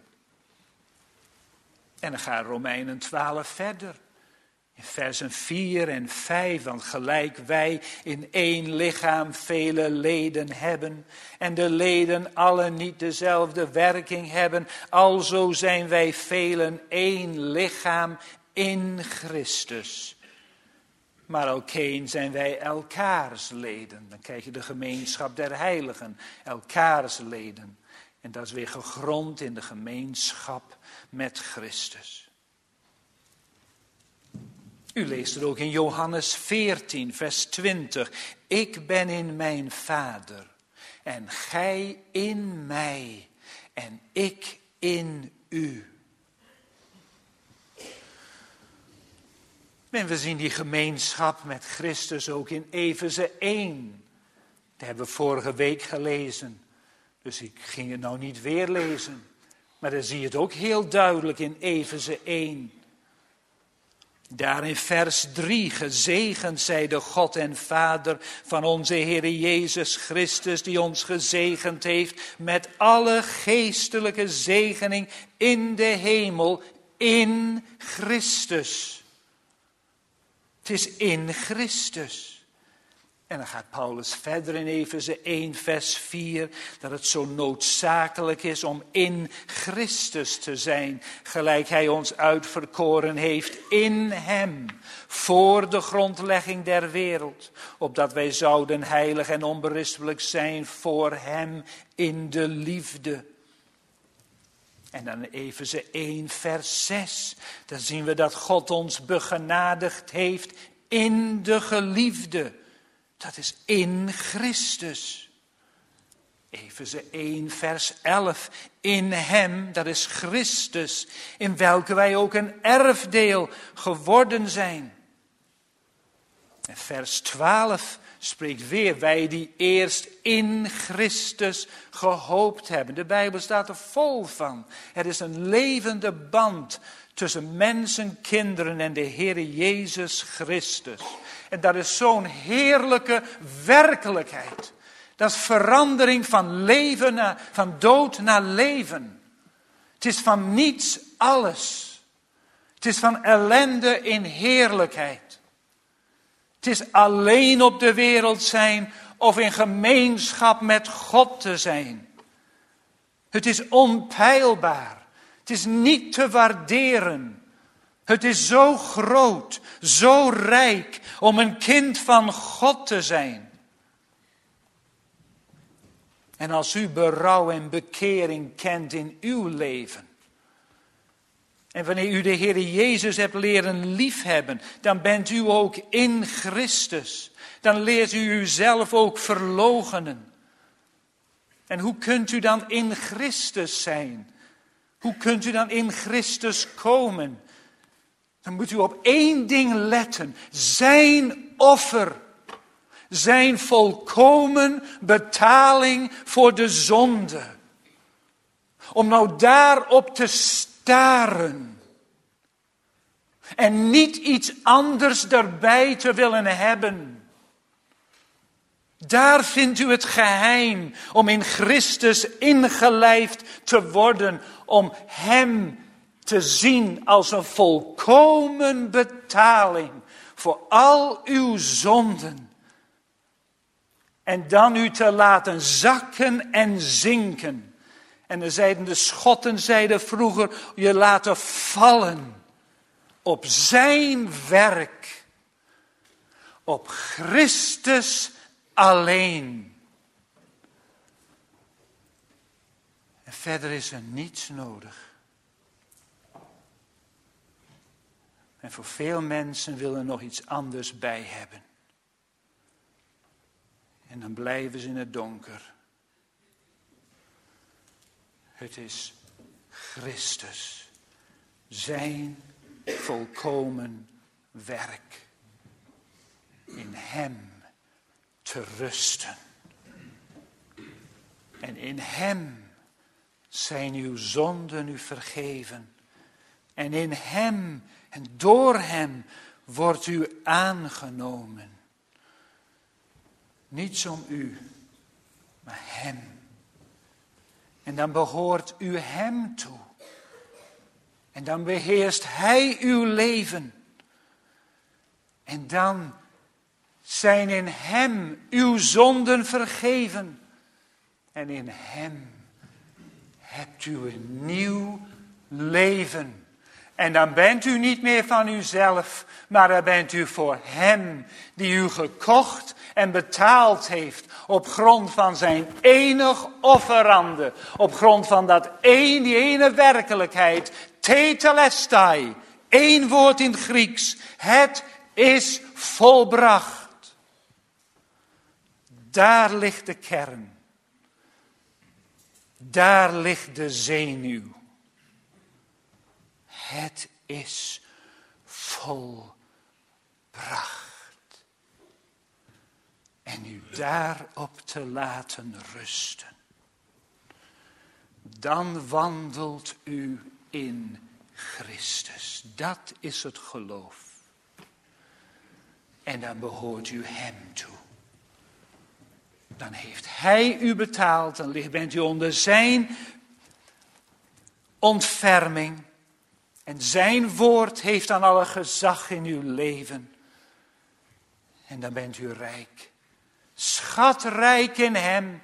En dan gaat Romeinen 12 verder. In versen 4 en 5, want gelijk wij in één lichaam vele leden hebben en de leden alle niet dezelfde werking hebben, alzo zijn wij velen één lichaam in Christus. Maar alkeen zijn wij elkaars leden. Dan krijg je de gemeenschap der heiligen, elkaars leden. En dat is weer gegrond in de gemeenschap met Christus. U leest het ook in Johannes 14, vers 20. Ik ben in mijn Vader en gij in mij en ik in u. En we zien die gemeenschap met Christus ook in Efeze 1. Dat hebben we vorige week gelezen. Dus ik ging het nou niet weer lezen. Maar dan zie je het ook heel duidelijk in Efeze 1. Daar in vers 3, gezegend zij de God en Vader van onze Heer Jezus Christus, die ons gezegend heeft met alle geestelijke zegening in de hemel, in Christus. Het is in Christus. En dan gaat Paulus verder in Efeze 1 vers 4, dat het zo noodzakelijk is om in Christus te zijn, gelijk hij ons uitverkoren heeft in hem, voor de grondlegging der wereld, opdat wij zouden heilig en onberispelijk zijn voor hem in de liefde. En dan Efeze 1 vers 6, dan zien we dat God ons begenadigd heeft in de geliefde. Dat is in Christus. Efeze 1 vers 11. In hem, dat is Christus, in welke wij ook een erfdeel geworden zijn. En vers 12 spreekt weer, wij die eerst in Christus gehoopt hebben. De Bijbel staat er vol van. Er is een levende band tussen mensen, kinderen en de Heer Jezus Christus. En dat is zo'n heerlijke werkelijkheid. Dat is verandering van leven van dood naar leven. Het is van niets alles. Het is van ellende in heerlijkheid. Het is alleen op de wereld zijn of in gemeenschap met God te zijn. Het is onpeilbaar. Het is niet te waarderen. Het is zo groot, zo rijk om een kind van God te zijn. En als u berouw en bekering kent in uw leven. En wanneer u de Heer Jezus hebt leren liefhebben, dan bent u ook in Christus. Dan leert u uzelf ook verloochenen. En hoe kunt u dan in Christus zijn? Hoe kunt u dan in Christus komen? Dan moet u op één ding letten. Zijn offer. Zijn volkomen betaling voor de zonde. Om nou daarop te staren. En niet iets anders daarbij te willen hebben. Daar vindt u het geheim om in Christus ingelijfd te worden. Om hem te zien als een volkomen betaling voor al uw zonden. En dan u te laten zakken en zinken. En de Schotten zeiden vroeger, je laten vallen op zijn werk. Op Christus alleen. En verder is er niets nodig. En voor veel mensen willen er nog iets anders bij hebben. En dan blijven ze in het donker. Het is Christus. Zijn volkomen werk. In hem te rusten. En in hem zijn uw zonden u vergeven. En in hem en door hem wordt u aangenomen. Niets om u, maar hem. En dan behoort u hem toe. En dan beheerst hij uw leven. En dan zijn in hem uw zonden vergeven. En in hem hebt u een nieuw leven. En dan bent u niet meer van uzelf, maar dan bent u voor hem die u gekocht en betaald heeft op grond van zijn enig offerande. Op grond van die ene werkelijkheid, tetelestai, 1 woord in het Grieks. Het is volbracht. Daar ligt de kern. Daar ligt de zenuw. Het is volbracht. En u daarop te laten rusten. Dan wandelt u in Christus. Dat is het geloof. En dan behoort u hem toe. Dan heeft hij u betaald. Dan bent u onder zijn ontferming. En zijn woord heeft dan alle gezag in uw leven. En dan bent u rijk. Schatrijk in hem.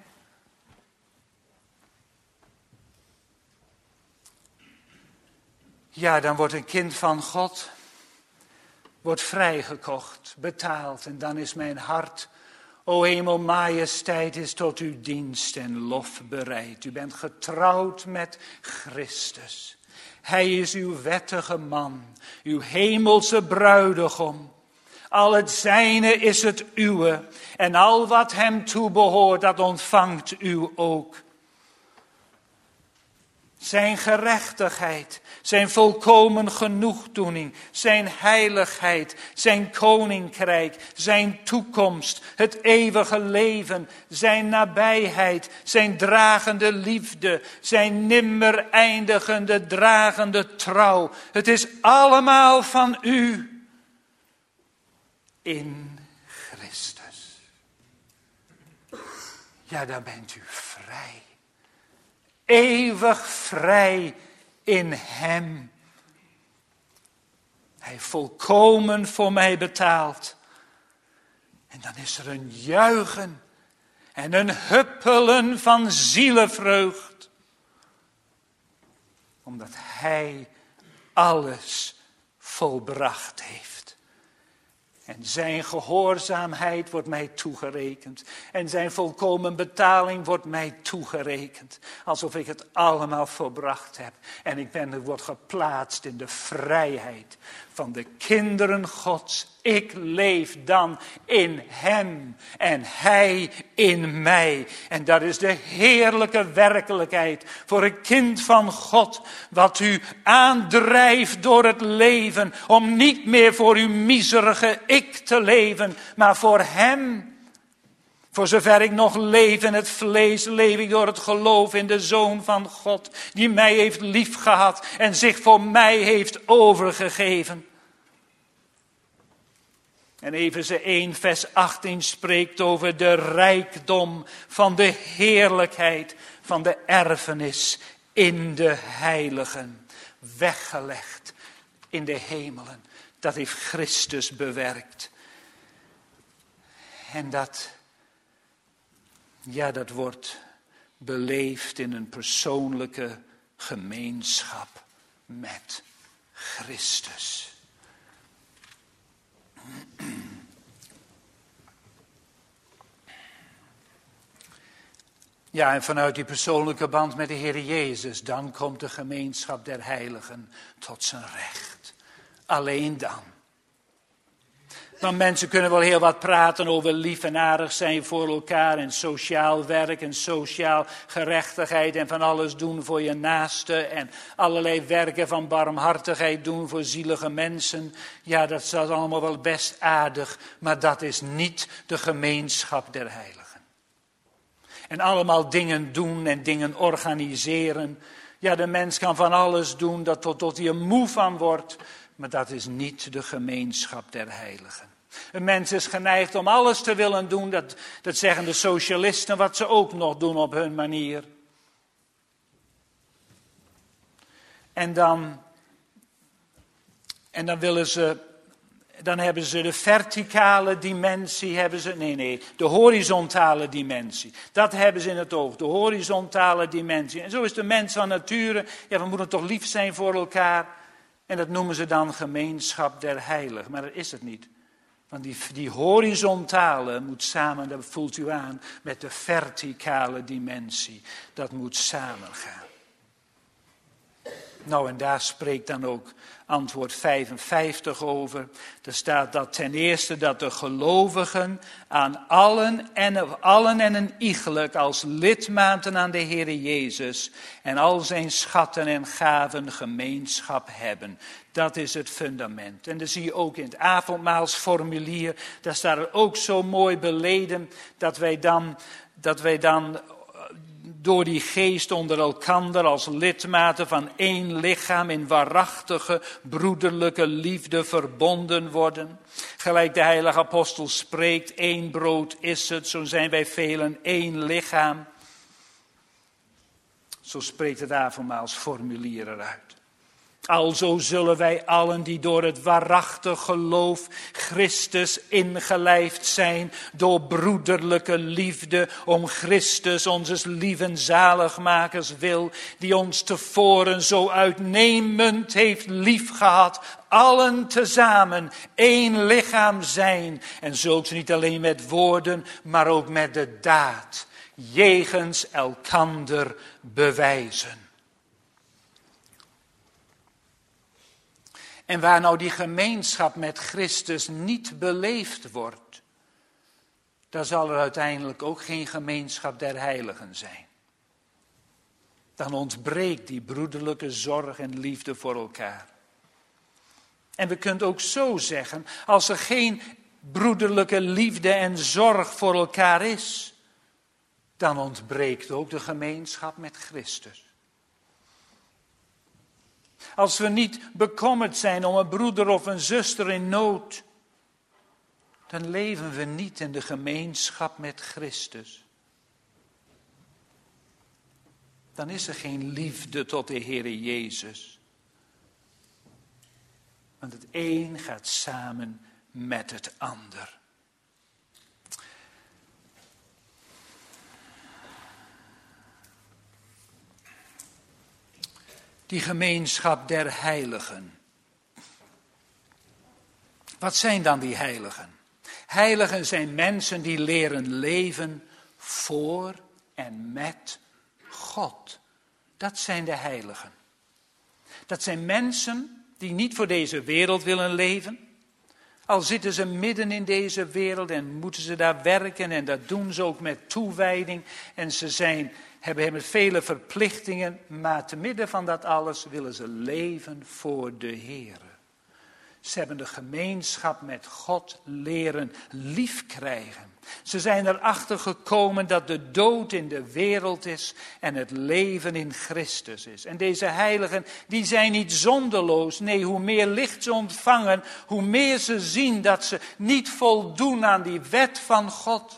Ja, dan wordt een kind van God. Wordt vrijgekocht, betaald. En dan is mijn hart, o hemel, majesteit, is tot uw dienst en lof bereid. U bent getrouwd met Christus. Hij is uw wettige man, uw hemelse bruidegom. Al het zijne is het uwe. En al wat hem toebehoort, dat ontvangt u ook. Zijn gerechtigheid, zijn volkomen genoegdoening, zijn heiligheid, zijn koninkrijk, zijn toekomst, het eeuwige leven, zijn nabijheid, zijn dragende liefde, zijn nimmer eindigende dragende trouw. Het is allemaal van u in Christus. Ja, dan bent u vrij. Eeuwig vrij in hem. Hij heeft volkomen voor mij betaald. En dan is er een juichen en een huppelen van zielenvreugd. Omdat hij alles volbracht heeft. En zijn gehoorzaamheid wordt mij toegerekend. En zijn volkomen betaling wordt mij toegerekend. Alsof ik het allemaal volbracht heb. En ik word geplaatst in de vrijheid van de kinderen Gods. Ik leef dan in hem en hij in mij. En dat is de heerlijke werkelijkheid voor een kind van God. Wat u aandrijft door het leven. Om niet meer voor uw miserige ik te leven, maar voor hem. Voor zover ik nog leef in het vlees, leef ik door het geloof in de Zoon van God. Die mij heeft liefgehad en zich voor mij heeft overgegeven. En Efeze 1 vers 18 spreekt over de rijkdom van de heerlijkheid van de erfenis in de heiligen. Weggelegd in de hemelen. Dat heeft Christus bewerkt. En dat wordt beleefd in een persoonlijke gemeenschap met Christus. Ja, en vanuit die persoonlijke band met de Heer Jezus, dan komt de gemeenschap der heiligen tot zijn recht. Alleen dan. Want mensen kunnen wel heel wat praten over lief en aardig zijn voor elkaar en sociaal werk en sociaal gerechtigheid en van alles doen voor je naaste en allerlei werken van barmhartigheid doen voor zielige mensen. Ja, dat is allemaal wel best aardig, maar dat is niet de gemeenschap der heiligen. En allemaal dingen doen en dingen organiseren. Ja, de mens kan van alles doen tot hij er moe van wordt. Maar dat is niet de gemeenschap der heiligen. Een mens is geneigd om alles te willen doen. Dat zeggen de socialisten, wat ze ook nog doen op hun manier. En dan willen ze... Dan hebben ze de verticale dimensie, de horizontale dimensie. Dat hebben ze in het oog, de horizontale dimensie. En zo is de mens van nature, ja, we moeten toch lief zijn voor elkaar. En dat noemen ze dan gemeenschap der heiligen, maar dat is het niet. Want die horizontale moet samen, dat voelt u aan, met de verticale dimensie. Dat moet samengaan. Nou, en daar spreekt dan ook antwoord 55 over. Er staat dat ten eerste dat de gelovigen aan allen en iegelijk als lidmaten aan de Heere Jezus en al zijn schatten en gaven gemeenschap hebben. Dat is het fundament. En dan zie je ook in het avondmaalsformulier, daar staat er ook zo mooi beleden dat wij dan door die geest onder elkander als lidmaten van één lichaam in waarachtige broederlijke liefde verbonden worden. Gelijk de heilige apostel spreekt, één brood is het, zo zijn wij velen één lichaam. Zo spreekt het avondmaalsformulier eruit. Alzo zullen wij allen die door het waarachtig geloof Christus ingelijfd zijn, door broederlijke liefde om Christus, onze lieve zaligmakers wil, die ons tevoren zo uitnemend heeft liefgehad, allen tezamen één lichaam zijn. En zulks niet alleen met woorden, maar ook met de daad, jegens elkander bewijzen. En waar nou die gemeenschap met Christus niet beleefd wordt, daar zal er uiteindelijk ook geen gemeenschap der heiligen zijn. Dan ontbreekt die broederlijke zorg en liefde voor elkaar. En we kunnen ook zo zeggen, als er geen broederlijke liefde en zorg voor elkaar is, dan ontbreekt ook de gemeenschap met Christus. Als we niet bekommerd zijn om een broeder of een zuster in nood, dan leven we niet in de gemeenschap met Christus. Dan is er geen liefde tot de Heere Jezus. Want het een gaat samen met het ander. Die gemeenschap der heiligen. Wat zijn dan die heiligen? Heiligen zijn mensen die leren leven voor en met God. Dat zijn de heiligen. Dat zijn mensen die niet voor deze wereld willen leven. Al zitten ze midden in deze wereld en moeten ze daar werken en dat doen ze ook met toewijding. En ze hebben vele verplichtingen, maar te midden van dat alles willen ze leven voor de Heer. Ze hebben de gemeenschap met God leren liefkrijgen. Ze zijn erachter gekomen dat de dood in de wereld is en het leven in Christus is. En deze heiligen, die zijn niet zonderloos. Nee, hoe meer licht ze ontvangen, hoe meer ze zien dat ze niet voldoen aan die wet van God.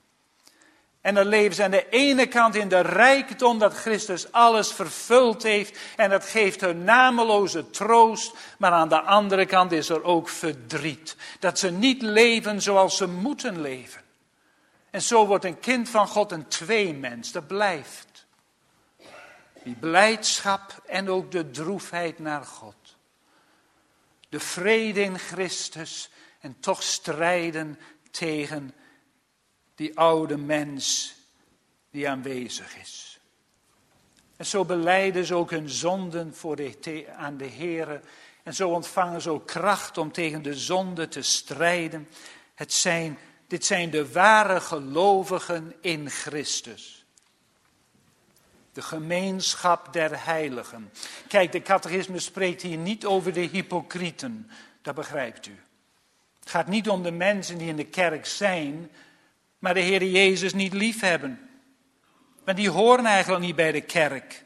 En dan leven ze aan de ene kant in de rijkdom dat Christus alles vervuld heeft. En dat geeft hun nameloze troost. Maar aan de andere kant is er ook verdriet. Dat ze niet leven zoals ze moeten leven. En zo wordt een kind van God een tweemens. Dat blijft. Die blijdschap en ook de droefheid naar God. De vrede in Christus en toch strijden tegen die oude mens die aanwezig is. En zo belijden ze ook hun zonden aan de Heere. En zo ontvangen ze ook kracht om tegen de zonde te strijden. Dit zijn de ware gelovigen in Christus. De gemeenschap der heiligen. Kijk, de catechisme spreekt hier niet over de hypocrieten. Dat begrijpt u. Het gaat niet om de mensen die in de kerk zijn, maar de Heer Jezus niet lief hebben. Want die horen eigenlijk niet bij de kerk.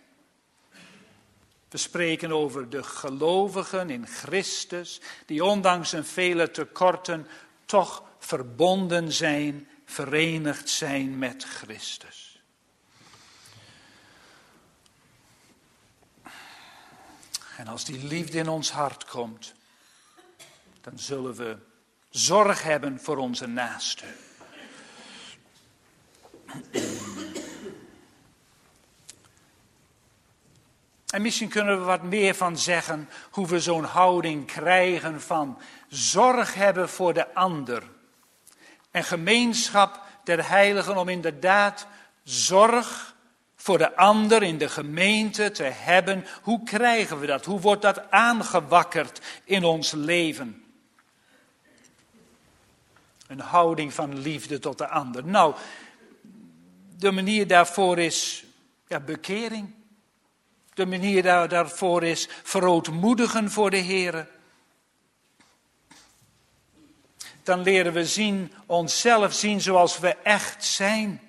We spreken over de gelovigen in Christus, die ondanks hun vele tekorten toch verbonden zijn, verenigd zijn met Christus. En als die liefde in ons hart komt, dan zullen we zorg hebben voor onze naasten. En misschien kunnen we wat meer van zeggen hoe we zo'n houding krijgen van zorg hebben voor de ander. En gemeenschap der heiligen om inderdaad zorg voor de ander in de gemeente te hebben. Hoe krijgen we dat? Hoe wordt dat aangewakkerd in ons leven? Een houding van liefde tot de ander. Nou, de manier daarvoor is bekering. De manier daarvoor is verootmoedigen voor de Heer. Dan leren we onszelf zien zoals we echt zijn.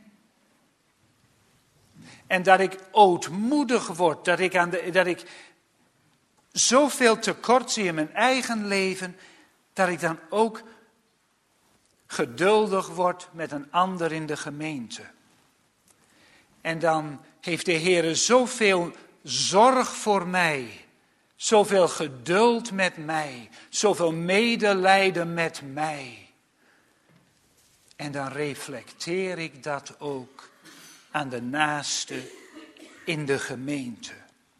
En dat ik ootmoedig word, dat ik zoveel tekort zie in mijn eigen leven, dat ik dan ook geduldig word met een ander in de gemeente. En dan heeft de Heer zoveel zorg voor mij, zoveel geduld met mij, zoveel medelijden met mij. En dan reflecteer ik dat ook aan de naaste in de gemeente.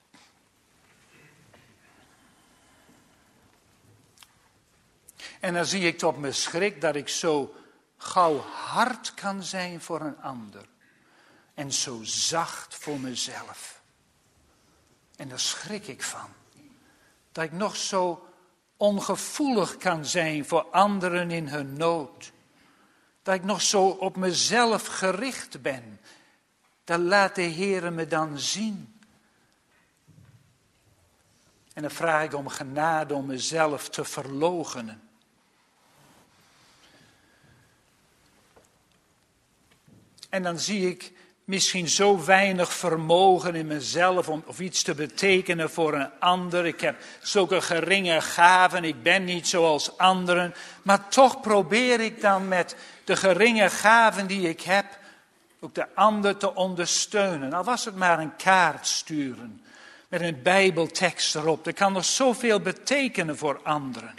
En dan zie ik tot mijn schrik dat ik zo gauw hard kan zijn voor een ander. En zo zacht voor mezelf. En daar schrik ik van. Dat ik nog zo ongevoelig kan zijn voor anderen in hun nood. Dat ik nog zo op mezelf gericht ben. Dat laat de Heere me dan zien. En dan vraag ik om genade om mezelf te verloochenen. En dan zie ik misschien zo weinig vermogen in mezelf om iets te betekenen voor een ander. Ik heb zulke geringe gaven, ik ben niet zoals anderen. Maar toch probeer ik dan met de geringe gaven die ik heb, ook de ander te ondersteunen. Al was het maar een kaart sturen met een Bijbeltekst erop. Dat kan nog zoveel betekenen voor anderen.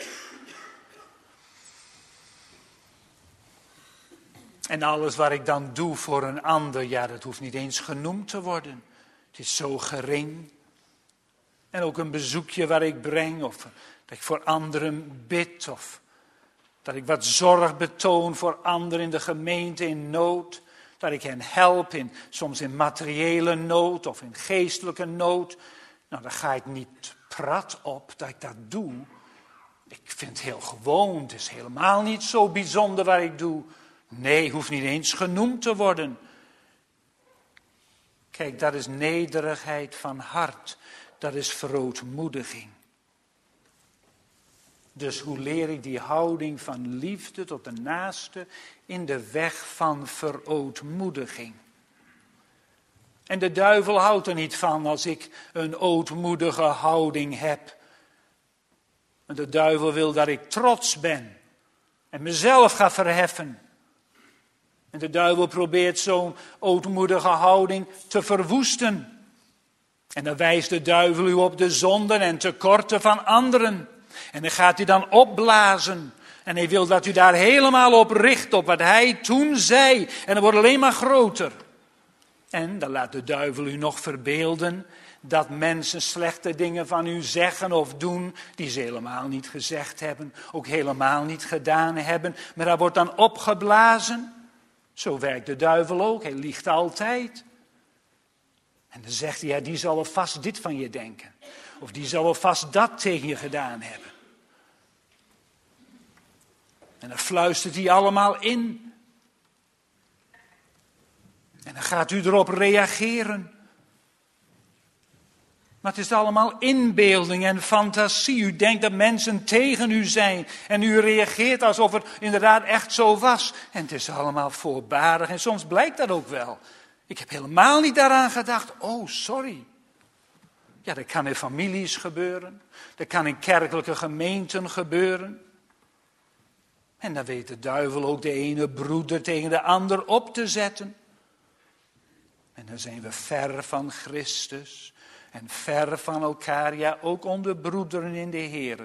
En alles wat ik dan doe voor een ander, dat hoeft niet eens genoemd te worden. Het is zo gering. En ook een bezoekje waar ik breng, of dat ik voor anderen bid, of dat ik wat zorg betoon voor anderen in de gemeente in nood. Dat ik hen help, soms in materiële nood of in geestelijke nood. Nou, daar ga ik niet prat op dat ik dat doe. Ik vind het heel gewoon, het is helemaal niet zo bijzonder wat ik doe. Nee, hoeft niet eens genoemd te worden. Kijk, dat is nederigheid van hart. Dat is verootmoediging. Dus hoe leer ik die houding van liefde tot de naaste in de weg van verootmoediging? En de duivel houdt er niet van als ik een ootmoedige houding heb. En de duivel wil dat ik trots ben en mezelf ga verheffen. En de duivel probeert zo'n ootmoedige houding te verwoesten. En dan wijst de duivel u op de zonden en tekorten van anderen. En dan gaat hij dan opblazen. En hij wil dat u daar helemaal op richt, op wat hij toen zei. En dat wordt alleen maar groter. En dan laat de duivel u nog verbeelden dat mensen slechte dingen van u zeggen of doen die ze helemaal niet gezegd hebben, ook helemaal niet gedaan hebben. Maar dat wordt dan opgeblazen. Zo werkt de duivel ook, hij liegt altijd. En dan zegt hij, die zal wel vast dit van je denken. Of die zal wel vast dat tegen je gedaan hebben. En dan fluistert hij allemaal in. En dan gaat u erop reageren. Maar het is allemaal inbeelding en fantasie. U denkt dat mensen tegen u zijn. En u reageert alsof het inderdaad echt zo was. En het is allemaal voorbarig. En soms blijkt dat ook wel. Ik heb helemaal niet daaraan gedacht. Oh, sorry. Ja, dat kan in families gebeuren. Dat kan in kerkelijke gemeenten gebeuren. En dan weet de duivel ook de ene broeder tegen de ander op te zetten. En dan zijn we ver van Christus. En ver van elkaar, ja, ook onder broederen in de Heer.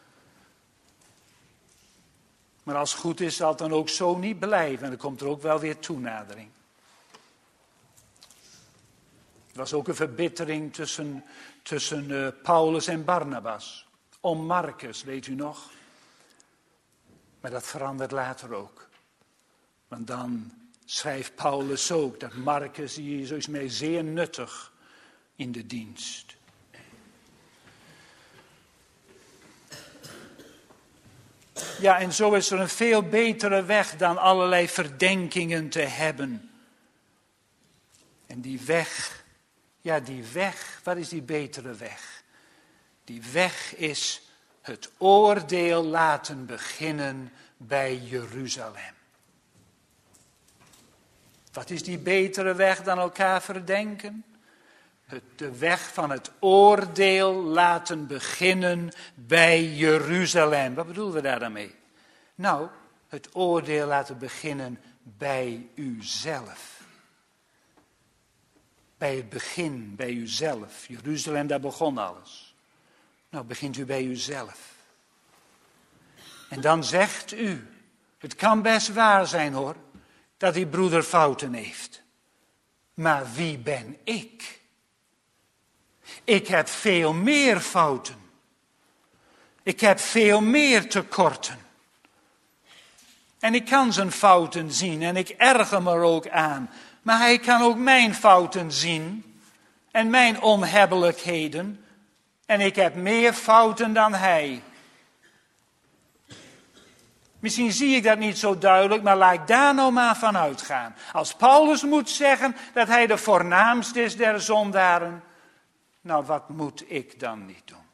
Maar als het goed is, zal het dan ook zo niet blijven. En dan komt er ook wel weer toenadering. Er was ook een verbittering tussen Paulus en Barnabas. Om Marcus, weet u nog? Maar dat verandert later ook. Want dan schrijft Paulus ook dat Marcus, die is mij zeer nuttig in de dienst. Ja, en zo is er een veel betere weg dan allerlei verdenkingen te hebben. En die weg, wat is die betere weg? Die weg is het oordeel laten beginnen bij Jeruzalem. Wat is die betere weg dan elkaar verdenken? De weg van het oordeel laten beginnen bij Jeruzalem. Wat bedoelen we daar dan mee? Nou, het oordeel laten beginnen bij uzelf. Bij het begin, bij uzelf. Jeruzalem, daar begon alles. Nou, begint u bij uzelf. En dan zegt u, het kan best waar zijn hoor, dat die broeder fouten heeft. Maar wie ben ik? Ik heb veel meer fouten. Ik heb veel meer tekorten. En ik kan zijn fouten zien en ik erger me er ook aan. Maar hij kan ook mijn fouten zien en mijn onhebbelijkheden. En ik heb meer fouten dan hij. Misschien zie ik dat niet zo duidelijk, maar laat ik daar nou maar van uitgaan. Als Paulus moet zeggen dat hij de voornaamste is der zondaren, nou wat moet ik dan niet doen?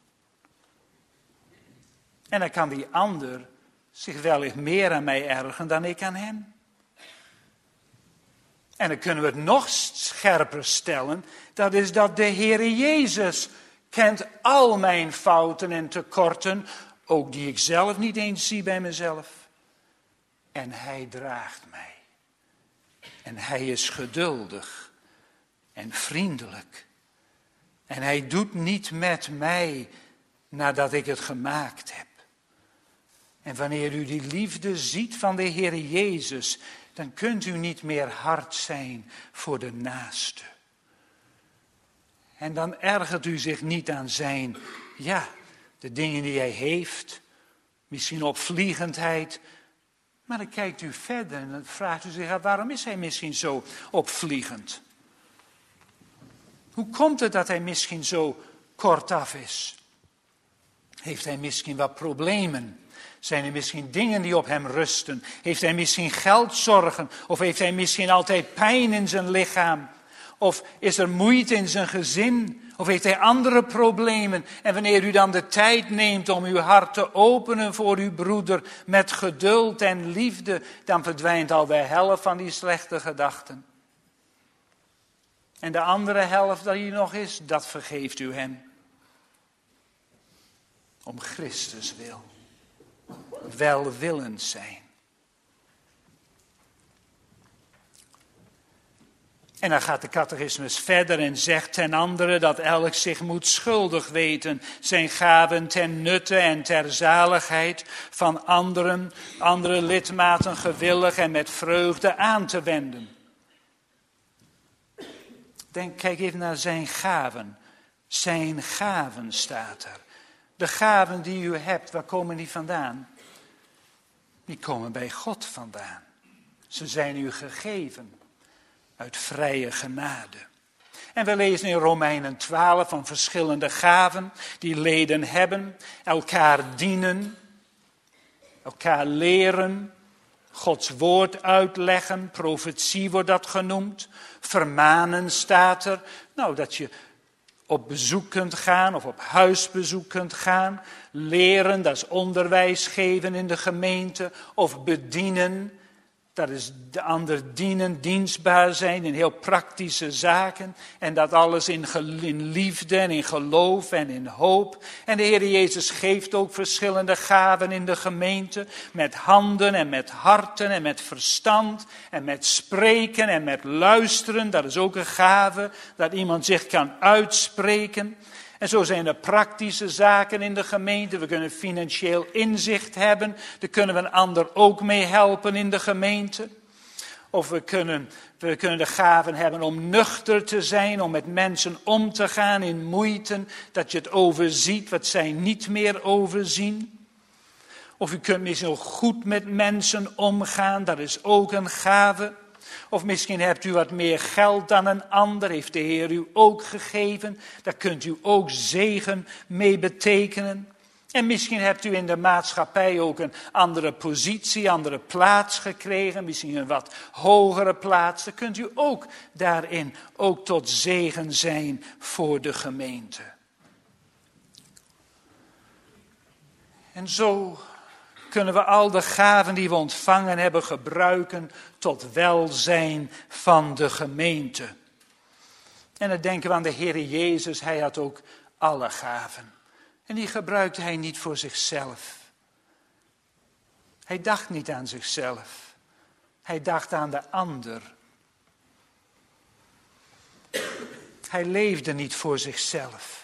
En dan kan die ander zich wellicht meer aan mij ergeren dan ik aan hem. En dan kunnen we het nog scherper stellen, dat is dat de Heere Jezus kent al mijn fouten en tekorten, ook die ik zelf niet eens zie bij mezelf. En hij draagt mij. En hij is geduldig en vriendelijk. En hij doet niet met mij nadat ik het gemaakt heb. En wanneer u die liefde ziet van de Heere Jezus, dan kunt u niet meer hard zijn voor de naaste. En dan ergert u zich niet aan zijn, de dingen die hij heeft, misschien opvliegendheid. Maar dan kijkt u verder en dan vraagt u zich, waarom is hij misschien zo opvliegend? Hoe komt het dat hij misschien zo kortaf is? Heeft hij misschien wat problemen? Zijn er misschien dingen die op hem rusten? Heeft hij misschien geldzorgen? Of heeft hij misschien altijd pijn in zijn lichaam? Of is er moeite in zijn gezin? Of heeft hij andere problemen? En wanneer u dan de tijd neemt om uw hart te openen voor uw broeder met geduld en liefde, dan verdwijnt al de helft van die slechte gedachten. En de andere helft die er nog is, dat vergeeft u hem. Om Christus wil. Welwillend zijn. En dan gaat de catechismus verder en zegt ten andere dat elk zich moet schuldig weten zijn gaven ten nutte en ter zaligheid van andere lidmaten gewillig en met vreugde aan te wenden. Kijk even naar zijn gaven. Zijn gaven staat er. De gaven die u hebt, waar komen die vandaan? Die komen bij God vandaan. Ze zijn u gegeven. Uit vrije genade. En we lezen in Romeinen 12 van verschillende gaven die leden hebben. Elkaar dienen. Elkaar leren. Gods woord uitleggen. Profetie wordt dat genoemd. Vermanen staat er. Nou, dat je op bezoek kunt gaan of op huisbezoek kunt gaan. Leren, dat is onderwijs geven in de gemeente. Of bedienen. Dat is de ander dienen, dienstbaar zijn in heel praktische zaken. En dat alles in liefde en in geloof en in hoop. En de Heer Jezus geeft ook verschillende gaven in de gemeente. Met handen en met harten en met verstand. En met spreken en met luisteren. Dat is ook een gave, dat iemand zich kan uitspreken. En zo zijn er praktische zaken in de gemeente. We kunnen financieel inzicht hebben. Daar kunnen we een ander ook mee helpen in de gemeente. Of we kunnen We kunnen de gaven hebben om nuchter te zijn, om met mensen om te gaan in moeite, dat je het overziet wat zij niet meer overzien. Of u kunt misschien ook goed met mensen omgaan, dat is ook een gave. Of misschien hebt u wat meer geld dan een ander, heeft de Heer u ook gegeven. Daar kunt u ook zegen mee betekenen. En misschien hebt u in de maatschappij ook een andere positie, andere plaats gekregen. Misschien een wat hogere plaats. Dan kunt u ook daarin ook tot zegen zijn voor de gemeente. En zo kunnen we al de gaven die we ontvangen hebben gebruiken tot welzijn van de gemeente. En dan denken we aan de Heer Jezus, hij had ook alle gaven. En die gebruikte hij niet voor zichzelf. Hij dacht niet aan zichzelf. Hij dacht aan de ander. Hij leefde niet voor zichzelf.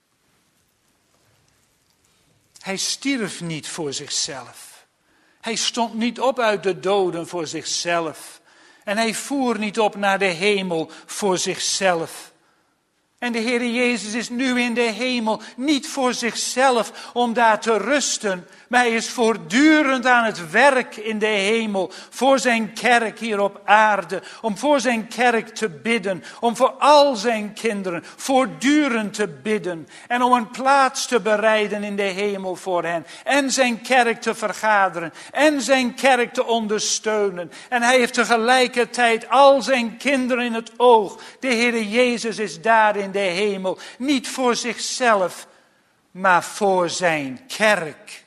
Hij stierf niet voor zichzelf. Hij stond niet op uit de doden voor zichzelf. En hij voer niet op naar de hemel voor zichzelf. En de Heer Jezus is nu in de hemel niet voor zichzelf om daar te rusten. Maar hij is voortdurend aan het werk in de hemel. Voor zijn kerk hier op aarde. Om voor zijn kerk te bidden. Om voor al zijn kinderen voortdurend te bidden. En om een plaats te bereiden in de hemel voor hen. En zijn kerk te vergaderen. En zijn kerk te ondersteunen. En hij heeft tegelijkertijd al zijn kinderen in het oog. De Heer Jezus is daar in de hemel. Niet voor zichzelf, maar voor zijn kerk.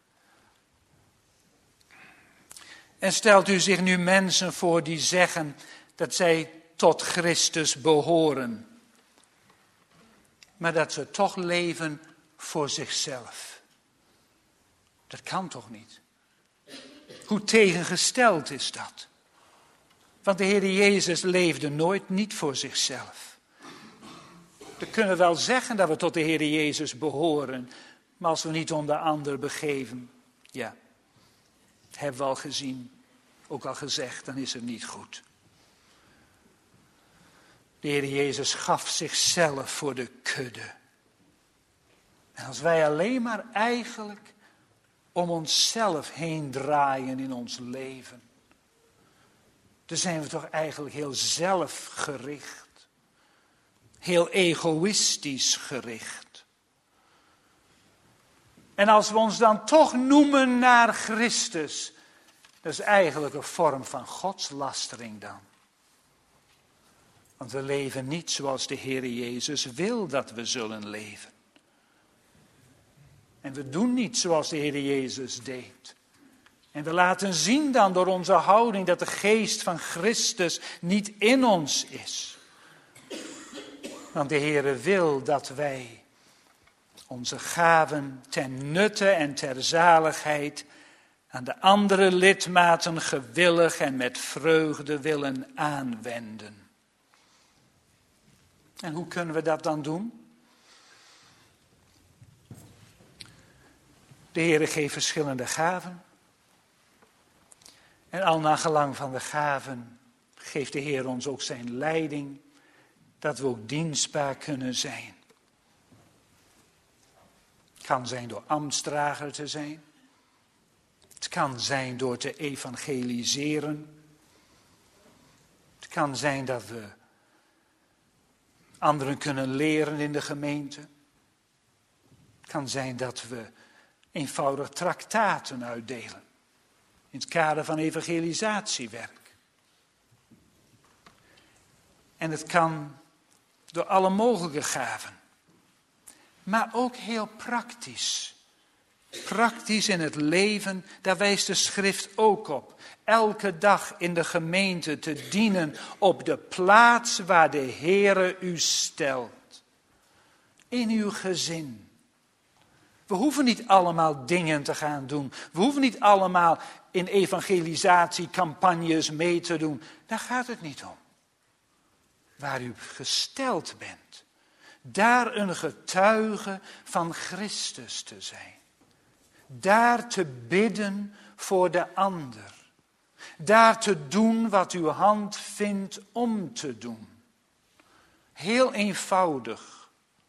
En stelt u zich nu mensen voor die zeggen dat zij tot Christus behoren. Maar dat ze toch leven voor zichzelf. Dat kan toch niet? Hoe tegengesteld is dat? Want de Heer Jezus leefde nooit niet voor zichzelf. We kunnen wel zeggen dat we tot de Heer Jezus behoren, maar als we niet om de ander begeven, ja, dat hebben we al gezien, ook al gezegd, dan is het niet goed. De Heer Jezus gaf zichzelf voor de kudde. En als wij alleen maar eigenlijk om onszelf heen draaien in ons leven, dan zijn we toch eigenlijk heel zelfgericht. Heel egoïstisch gericht. En als we ons dan toch noemen naar Christus, dat is eigenlijk een vorm van godslastering dan. Want we leven niet zoals de Heer Jezus wil dat we zullen leven. En we doen niet zoals de Heer Jezus deed. En we laten zien dan door onze houding dat de geest van Christus niet in ons is. Want de Heere wil dat wij onze gaven ten nutte en ter zaligheid aan de andere lidmaten gewillig en met vreugde willen aanwenden. En hoe kunnen we dat dan doen? De Heere geeft verschillende gaven. En al naar gelang van de gaven geeft de Heer ons ook zijn leiding, dat we ook dienstbaar kunnen zijn. Het kan zijn door ambtsdrager te zijn. Het kan zijn door te evangeliseren. Het kan zijn dat we anderen kunnen leren in de gemeente. Het kan zijn dat we eenvoudig traktaten uitdelen. In het kader van evangelisatiewerk. En het kan door alle mogelijke gaven. Maar ook heel praktisch. Praktisch in het leven, daar wijst de schrift ook op. Elke dag in de gemeente te dienen op de plaats waar de Heere u stelt. In uw gezin. We hoeven niet allemaal dingen te gaan doen. We hoeven niet allemaal in evangelisatiecampagnes mee te doen. Daar gaat het niet om. Waar u gesteld bent. Daar een getuige van Christus te zijn. Daar te bidden voor de ander. Daar te doen wat uw hand vindt om te doen. Heel eenvoudig.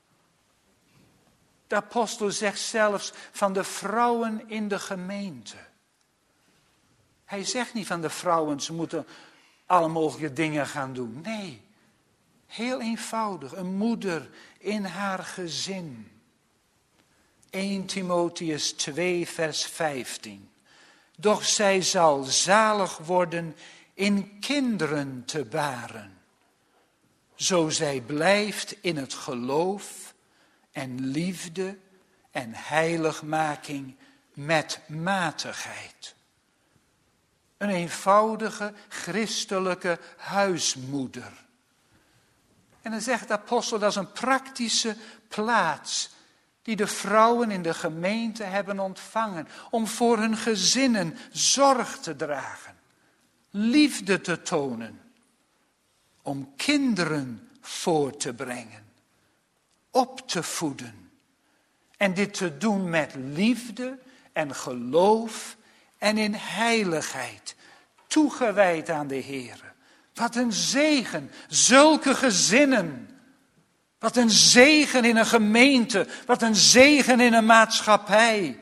De apostel zegt zelfs van de vrouwen in de gemeente. Hij zegt niet van de vrouwen, ze moeten alle mogelijke dingen gaan doen. Nee, heel eenvoudig. Een moeder in haar gezin. 1 Timotheüs 2 vers 15. Doch zij zal zalig worden in kinderen te baren. Zo zij blijft in het geloof en liefde en heiligmaking met matigheid. Een eenvoudige christelijke huismoeder. En dan zegt de apostel, dat is een praktische plaats die de vrouwen in de gemeente hebben ontvangen. Om voor hun gezinnen zorg te dragen. Liefde te tonen. Om kinderen voor te brengen. Op te voeden. En dit te doen met liefde en geloof en in heiligheid. Toegewijd aan de Heer. Wat een zegen, zulke gezinnen. Wat een zegen in een gemeente, wat een zegen in een maatschappij.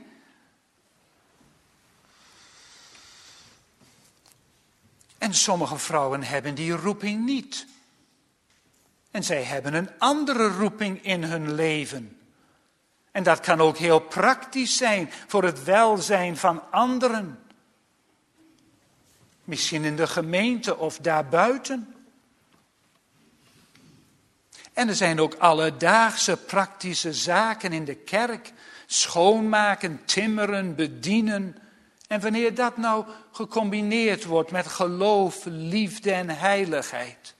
En sommige vrouwen hebben die roeping niet. En zij hebben een andere roeping in hun leven. En dat kan ook heel praktisch zijn voor het welzijn van anderen. Misschien in de gemeente of daarbuiten. En er zijn ook alledaagse praktische zaken in de kerk. Schoonmaken, timmeren, bedienen. En wanneer dat nou gecombineerd wordt met geloof, liefde en heiligheid.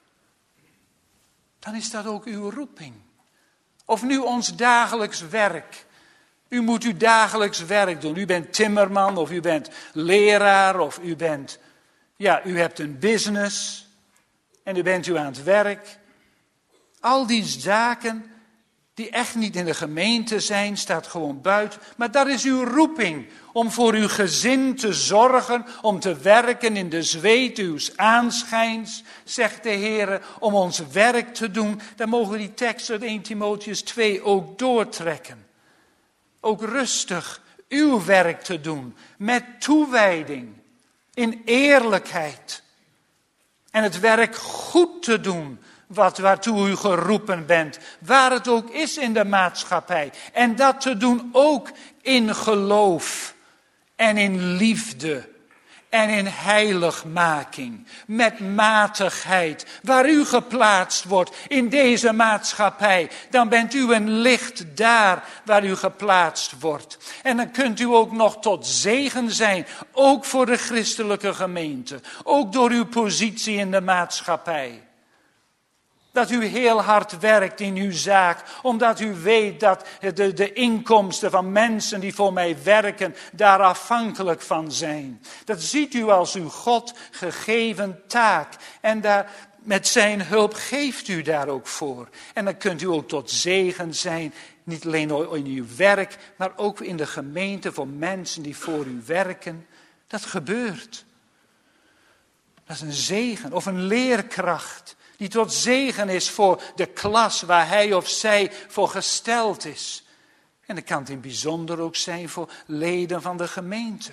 Dan is dat ook uw roeping. Of nu ons dagelijks werk. U moet uw dagelijks werk doen. U bent timmerman of u bent leraar of u bent... Ja, u hebt een business en u bent aan het werk. Al die zaken die echt niet in de gemeente zijn, staat gewoon buiten. Maar dat is uw roeping, om voor uw gezin te zorgen, om te werken in de zweet uw aanschijns, zegt de Heer, om ons werk te doen. Dan mogen we die tekst uit 1 Timotheüs 2 ook doortrekken. Ook rustig uw werk te doen, met toewijding, in eerlijkheid. En het werk goed te doen, waartoe u geroepen bent, waar het ook is in de maatschappij. En dat te doen ook in geloof en in liefde en in heiligmaking, met matigheid, waar u geplaatst wordt in deze maatschappij. Dan bent u een licht daar waar u geplaatst wordt. En dan kunt u ook nog tot zegen zijn, ook voor de christelijke gemeente, ook door uw positie in de maatschappij. Dat u heel hard werkt in uw zaak, omdat u weet dat de inkomsten van mensen die voor mij werken, daar afhankelijk van zijn. Dat ziet u als uw God gegeven taak. En daar, met zijn hulp geeft u daar ook voor. En dan kunt u ook tot zegen zijn, niet alleen in uw werk, maar ook in de gemeente voor mensen die voor u werken. Dat gebeurt. Dat is een zegen of een leerkracht. Die tot zegen is voor de klas waar hij of zij voor gesteld is. En dat kan het in bijzonder ook zijn voor leden van de gemeente.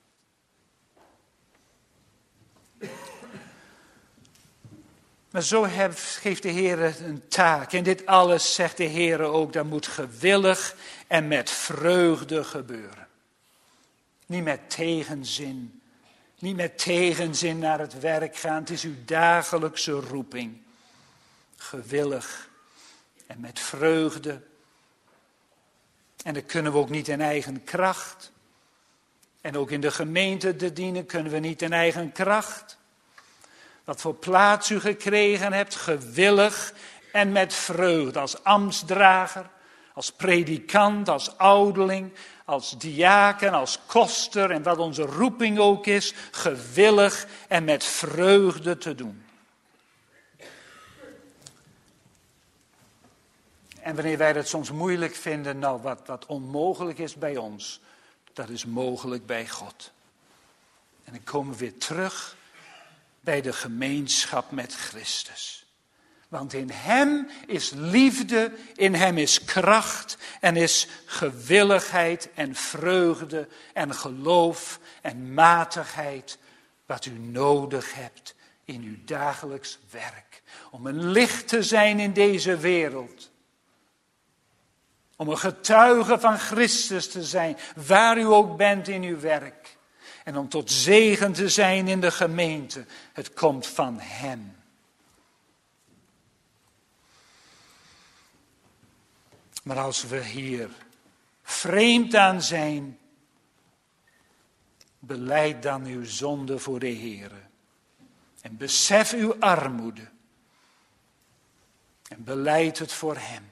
Maar zo geeft de Heer een taak. En dit alles, zegt de Heer ook, dat moet gewillig en met vreugde gebeuren. Niet met tegenzin. Niet met tegenzin naar het werk gaan. Het is uw dagelijkse roeping. Gewillig en met vreugde. En dat kunnen we ook niet in eigen kracht. En ook in de gemeente te dienen kunnen we niet in eigen kracht. Wat voor plaats u gekregen hebt, gewillig en met vreugde. Als ambtsdrager, als predikant, als ouderling, als diaken, als koster en wat onze roeping ook is, gewillig en met vreugde te doen. En wanneer wij dat soms moeilijk vinden, nou wat onmogelijk is bij ons, dat is mogelijk bij God. En dan komen we weer terug bij de gemeenschap met Christus. Want in hem is liefde, in hem is kracht en is gewilligheid en vreugde en geloof en matigheid wat u nodig hebt in uw dagelijks werk. Om een licht te zijn in deze wereld. Om een getuige van Christus te zijn, waar u ook bent in uw werk. En om tot zegen te zijn in de gemeente. Het komt van hem. Maar als we hier vreemd aan zijn, belijd dan uw zonde voor de Heere. En besef uw armoede. En belijd het voor hem.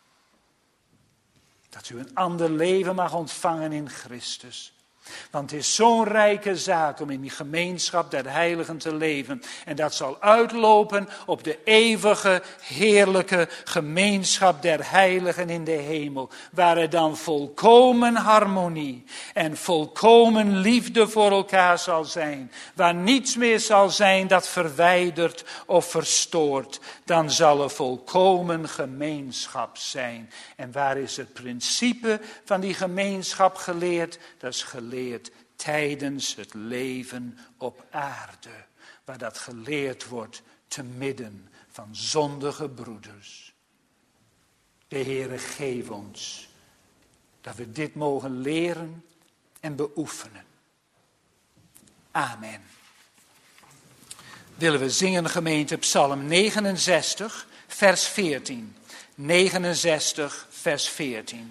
Dat u een ander leven mag ontvangen in Christus. Want het is zo'n rijke zaak om in die gemeenschap der heiligen te leven. En dat zal uitlopen op de eeuwige, heerlijke gemeenschap der heiligen in de hemel. Waar er dan volkomen harmonie en volkomen liefde voor elkaar zal zijn. Waar niets meer zal zijn dat verwijdert of verstoort. Dan zal er volkomen gemeenschap zijn. En waar is het principe van die gemeenschap geleerd? Dat is geleerd tijdens het leven op aarde. Waar dat geleerd wordt te midden van zondige broeders. De Heere geef ons dat we dit mogen leren en beoefenen. Amen. Willen we zingen, gemeente, Psalm 69, vers 14. 69, vers 14.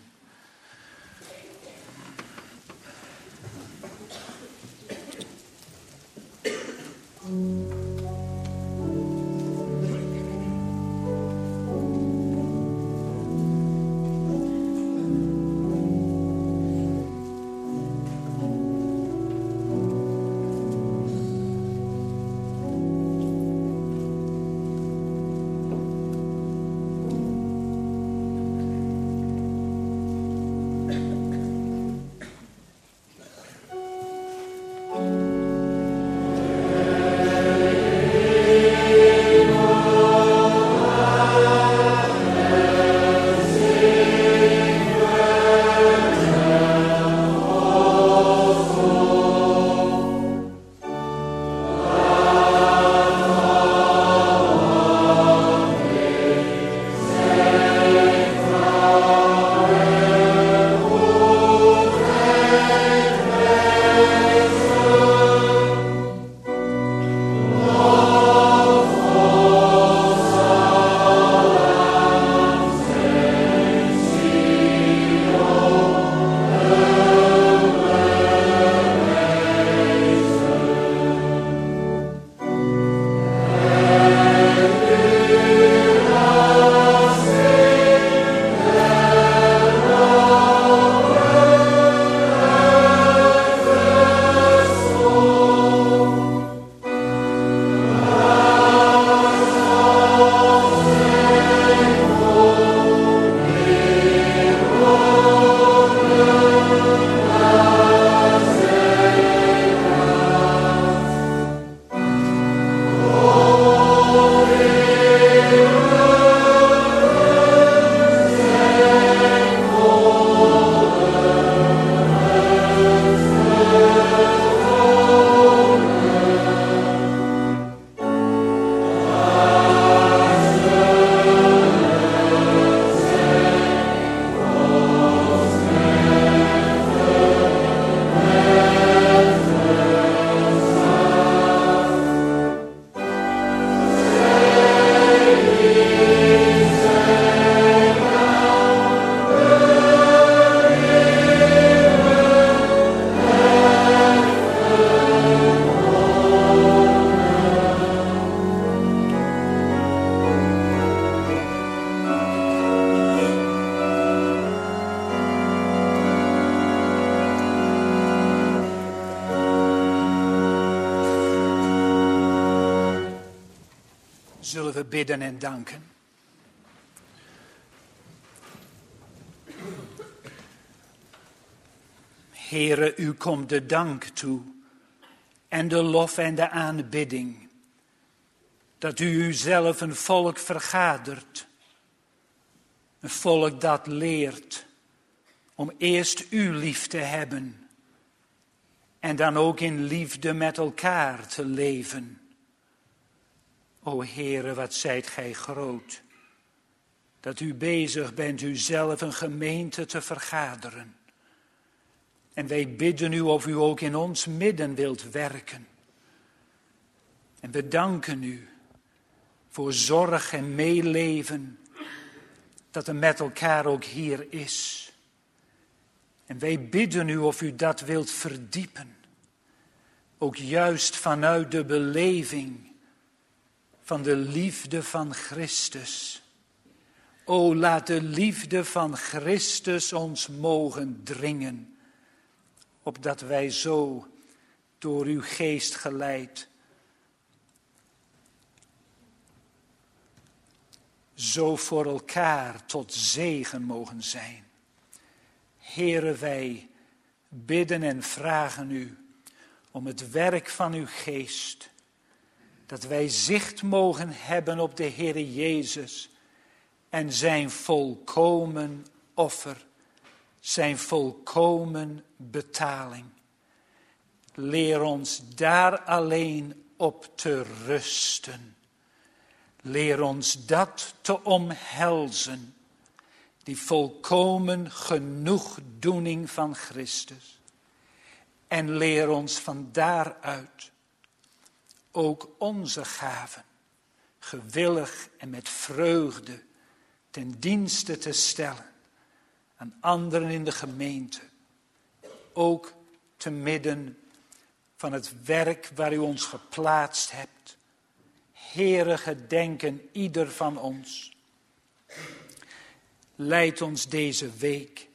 Zullen we bidden en danken. Heere, u komt de dank toe en de lof en de aanbidding. Dat u uzelf een volk vergadert. Een volk dat leert om eerst u lief te hebben. En dan ook in liefde met elkaar te leven. O Heere, wat zijt gij groot. Dat u bezig bent uzelf een gemeente te vergaderen. En wij bidden u of u ook in ons midden wilt werken. En we danken u voor zorg en meeleven, dat er met elkaar ook hier is. En wij bidden u of u dat wilt verdiepen. Ook juist vanuit de beleving van de liefde van Christus. O, laat de liefde van Christus ons mogen dringen, opdat wij zo door uw geest geleid, zo voor elkaar tot zegen mogen zijn. Heere, wij bidden en vragen u om het werk van uw geest, dat wij zicht mogen hebben op de Heere Jezus en zijn volkomen offer, zijn volkomen betaling. Leer ons daar alleen op te rusten. Leer ons dat te omhelzen, die volkomen genoegdoening van Christus. En leer ons van daaruit ook onze gaven, gewillig en met vreugde, ten dienste te stellen aan anderen in de gemeente. Ook te midden van het werk waar u ons geplaatst hebt. Heere, gedenken ieder van ons. Leid ons deze week.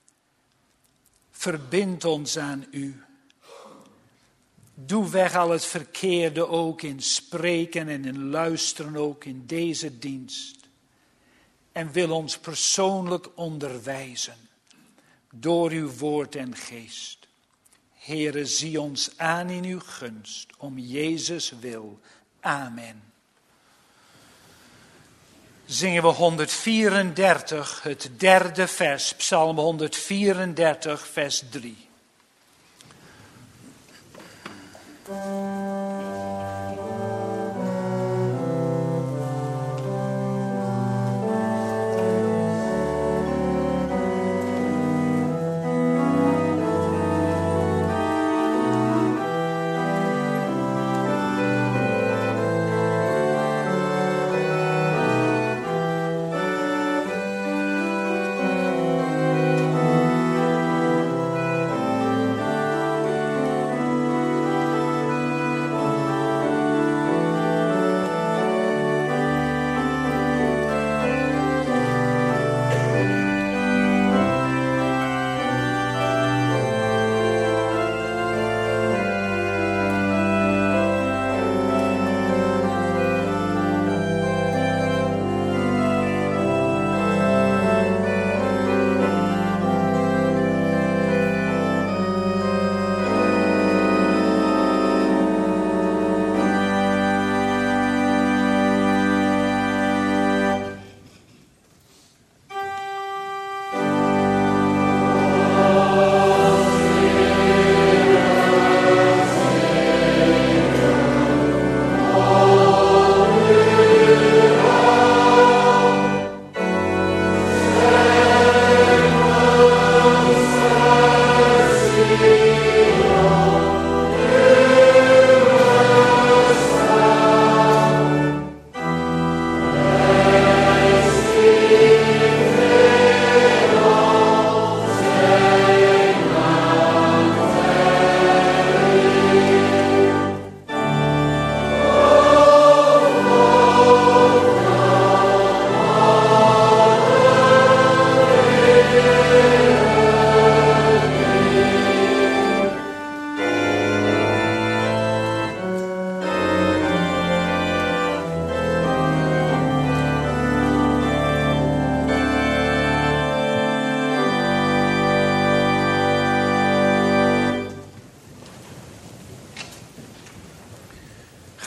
Verbind ons aan u. Doe weg al het verkeerde ook in spreken en in luisteren ook in deze dienst. En wil ons persoonlijk onderwijzen door uw woord en geest. Heere, zie ons aan in uw gunst, om Jezus wil. Amen. Zingen we 134, het derde vers, Psalm 134, vers 3.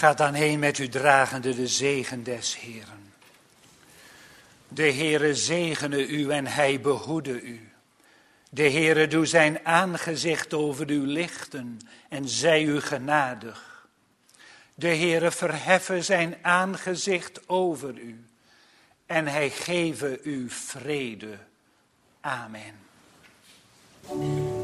Gaat dan heen met u dragende de zegen des Heeren. De Heere zegene u en hij behoede u. De Heere doe zijn aangezicht over u lichten en zij u genadig. De Heere verheffe zijn aangezicht over u en hij geve u vrede. Amen.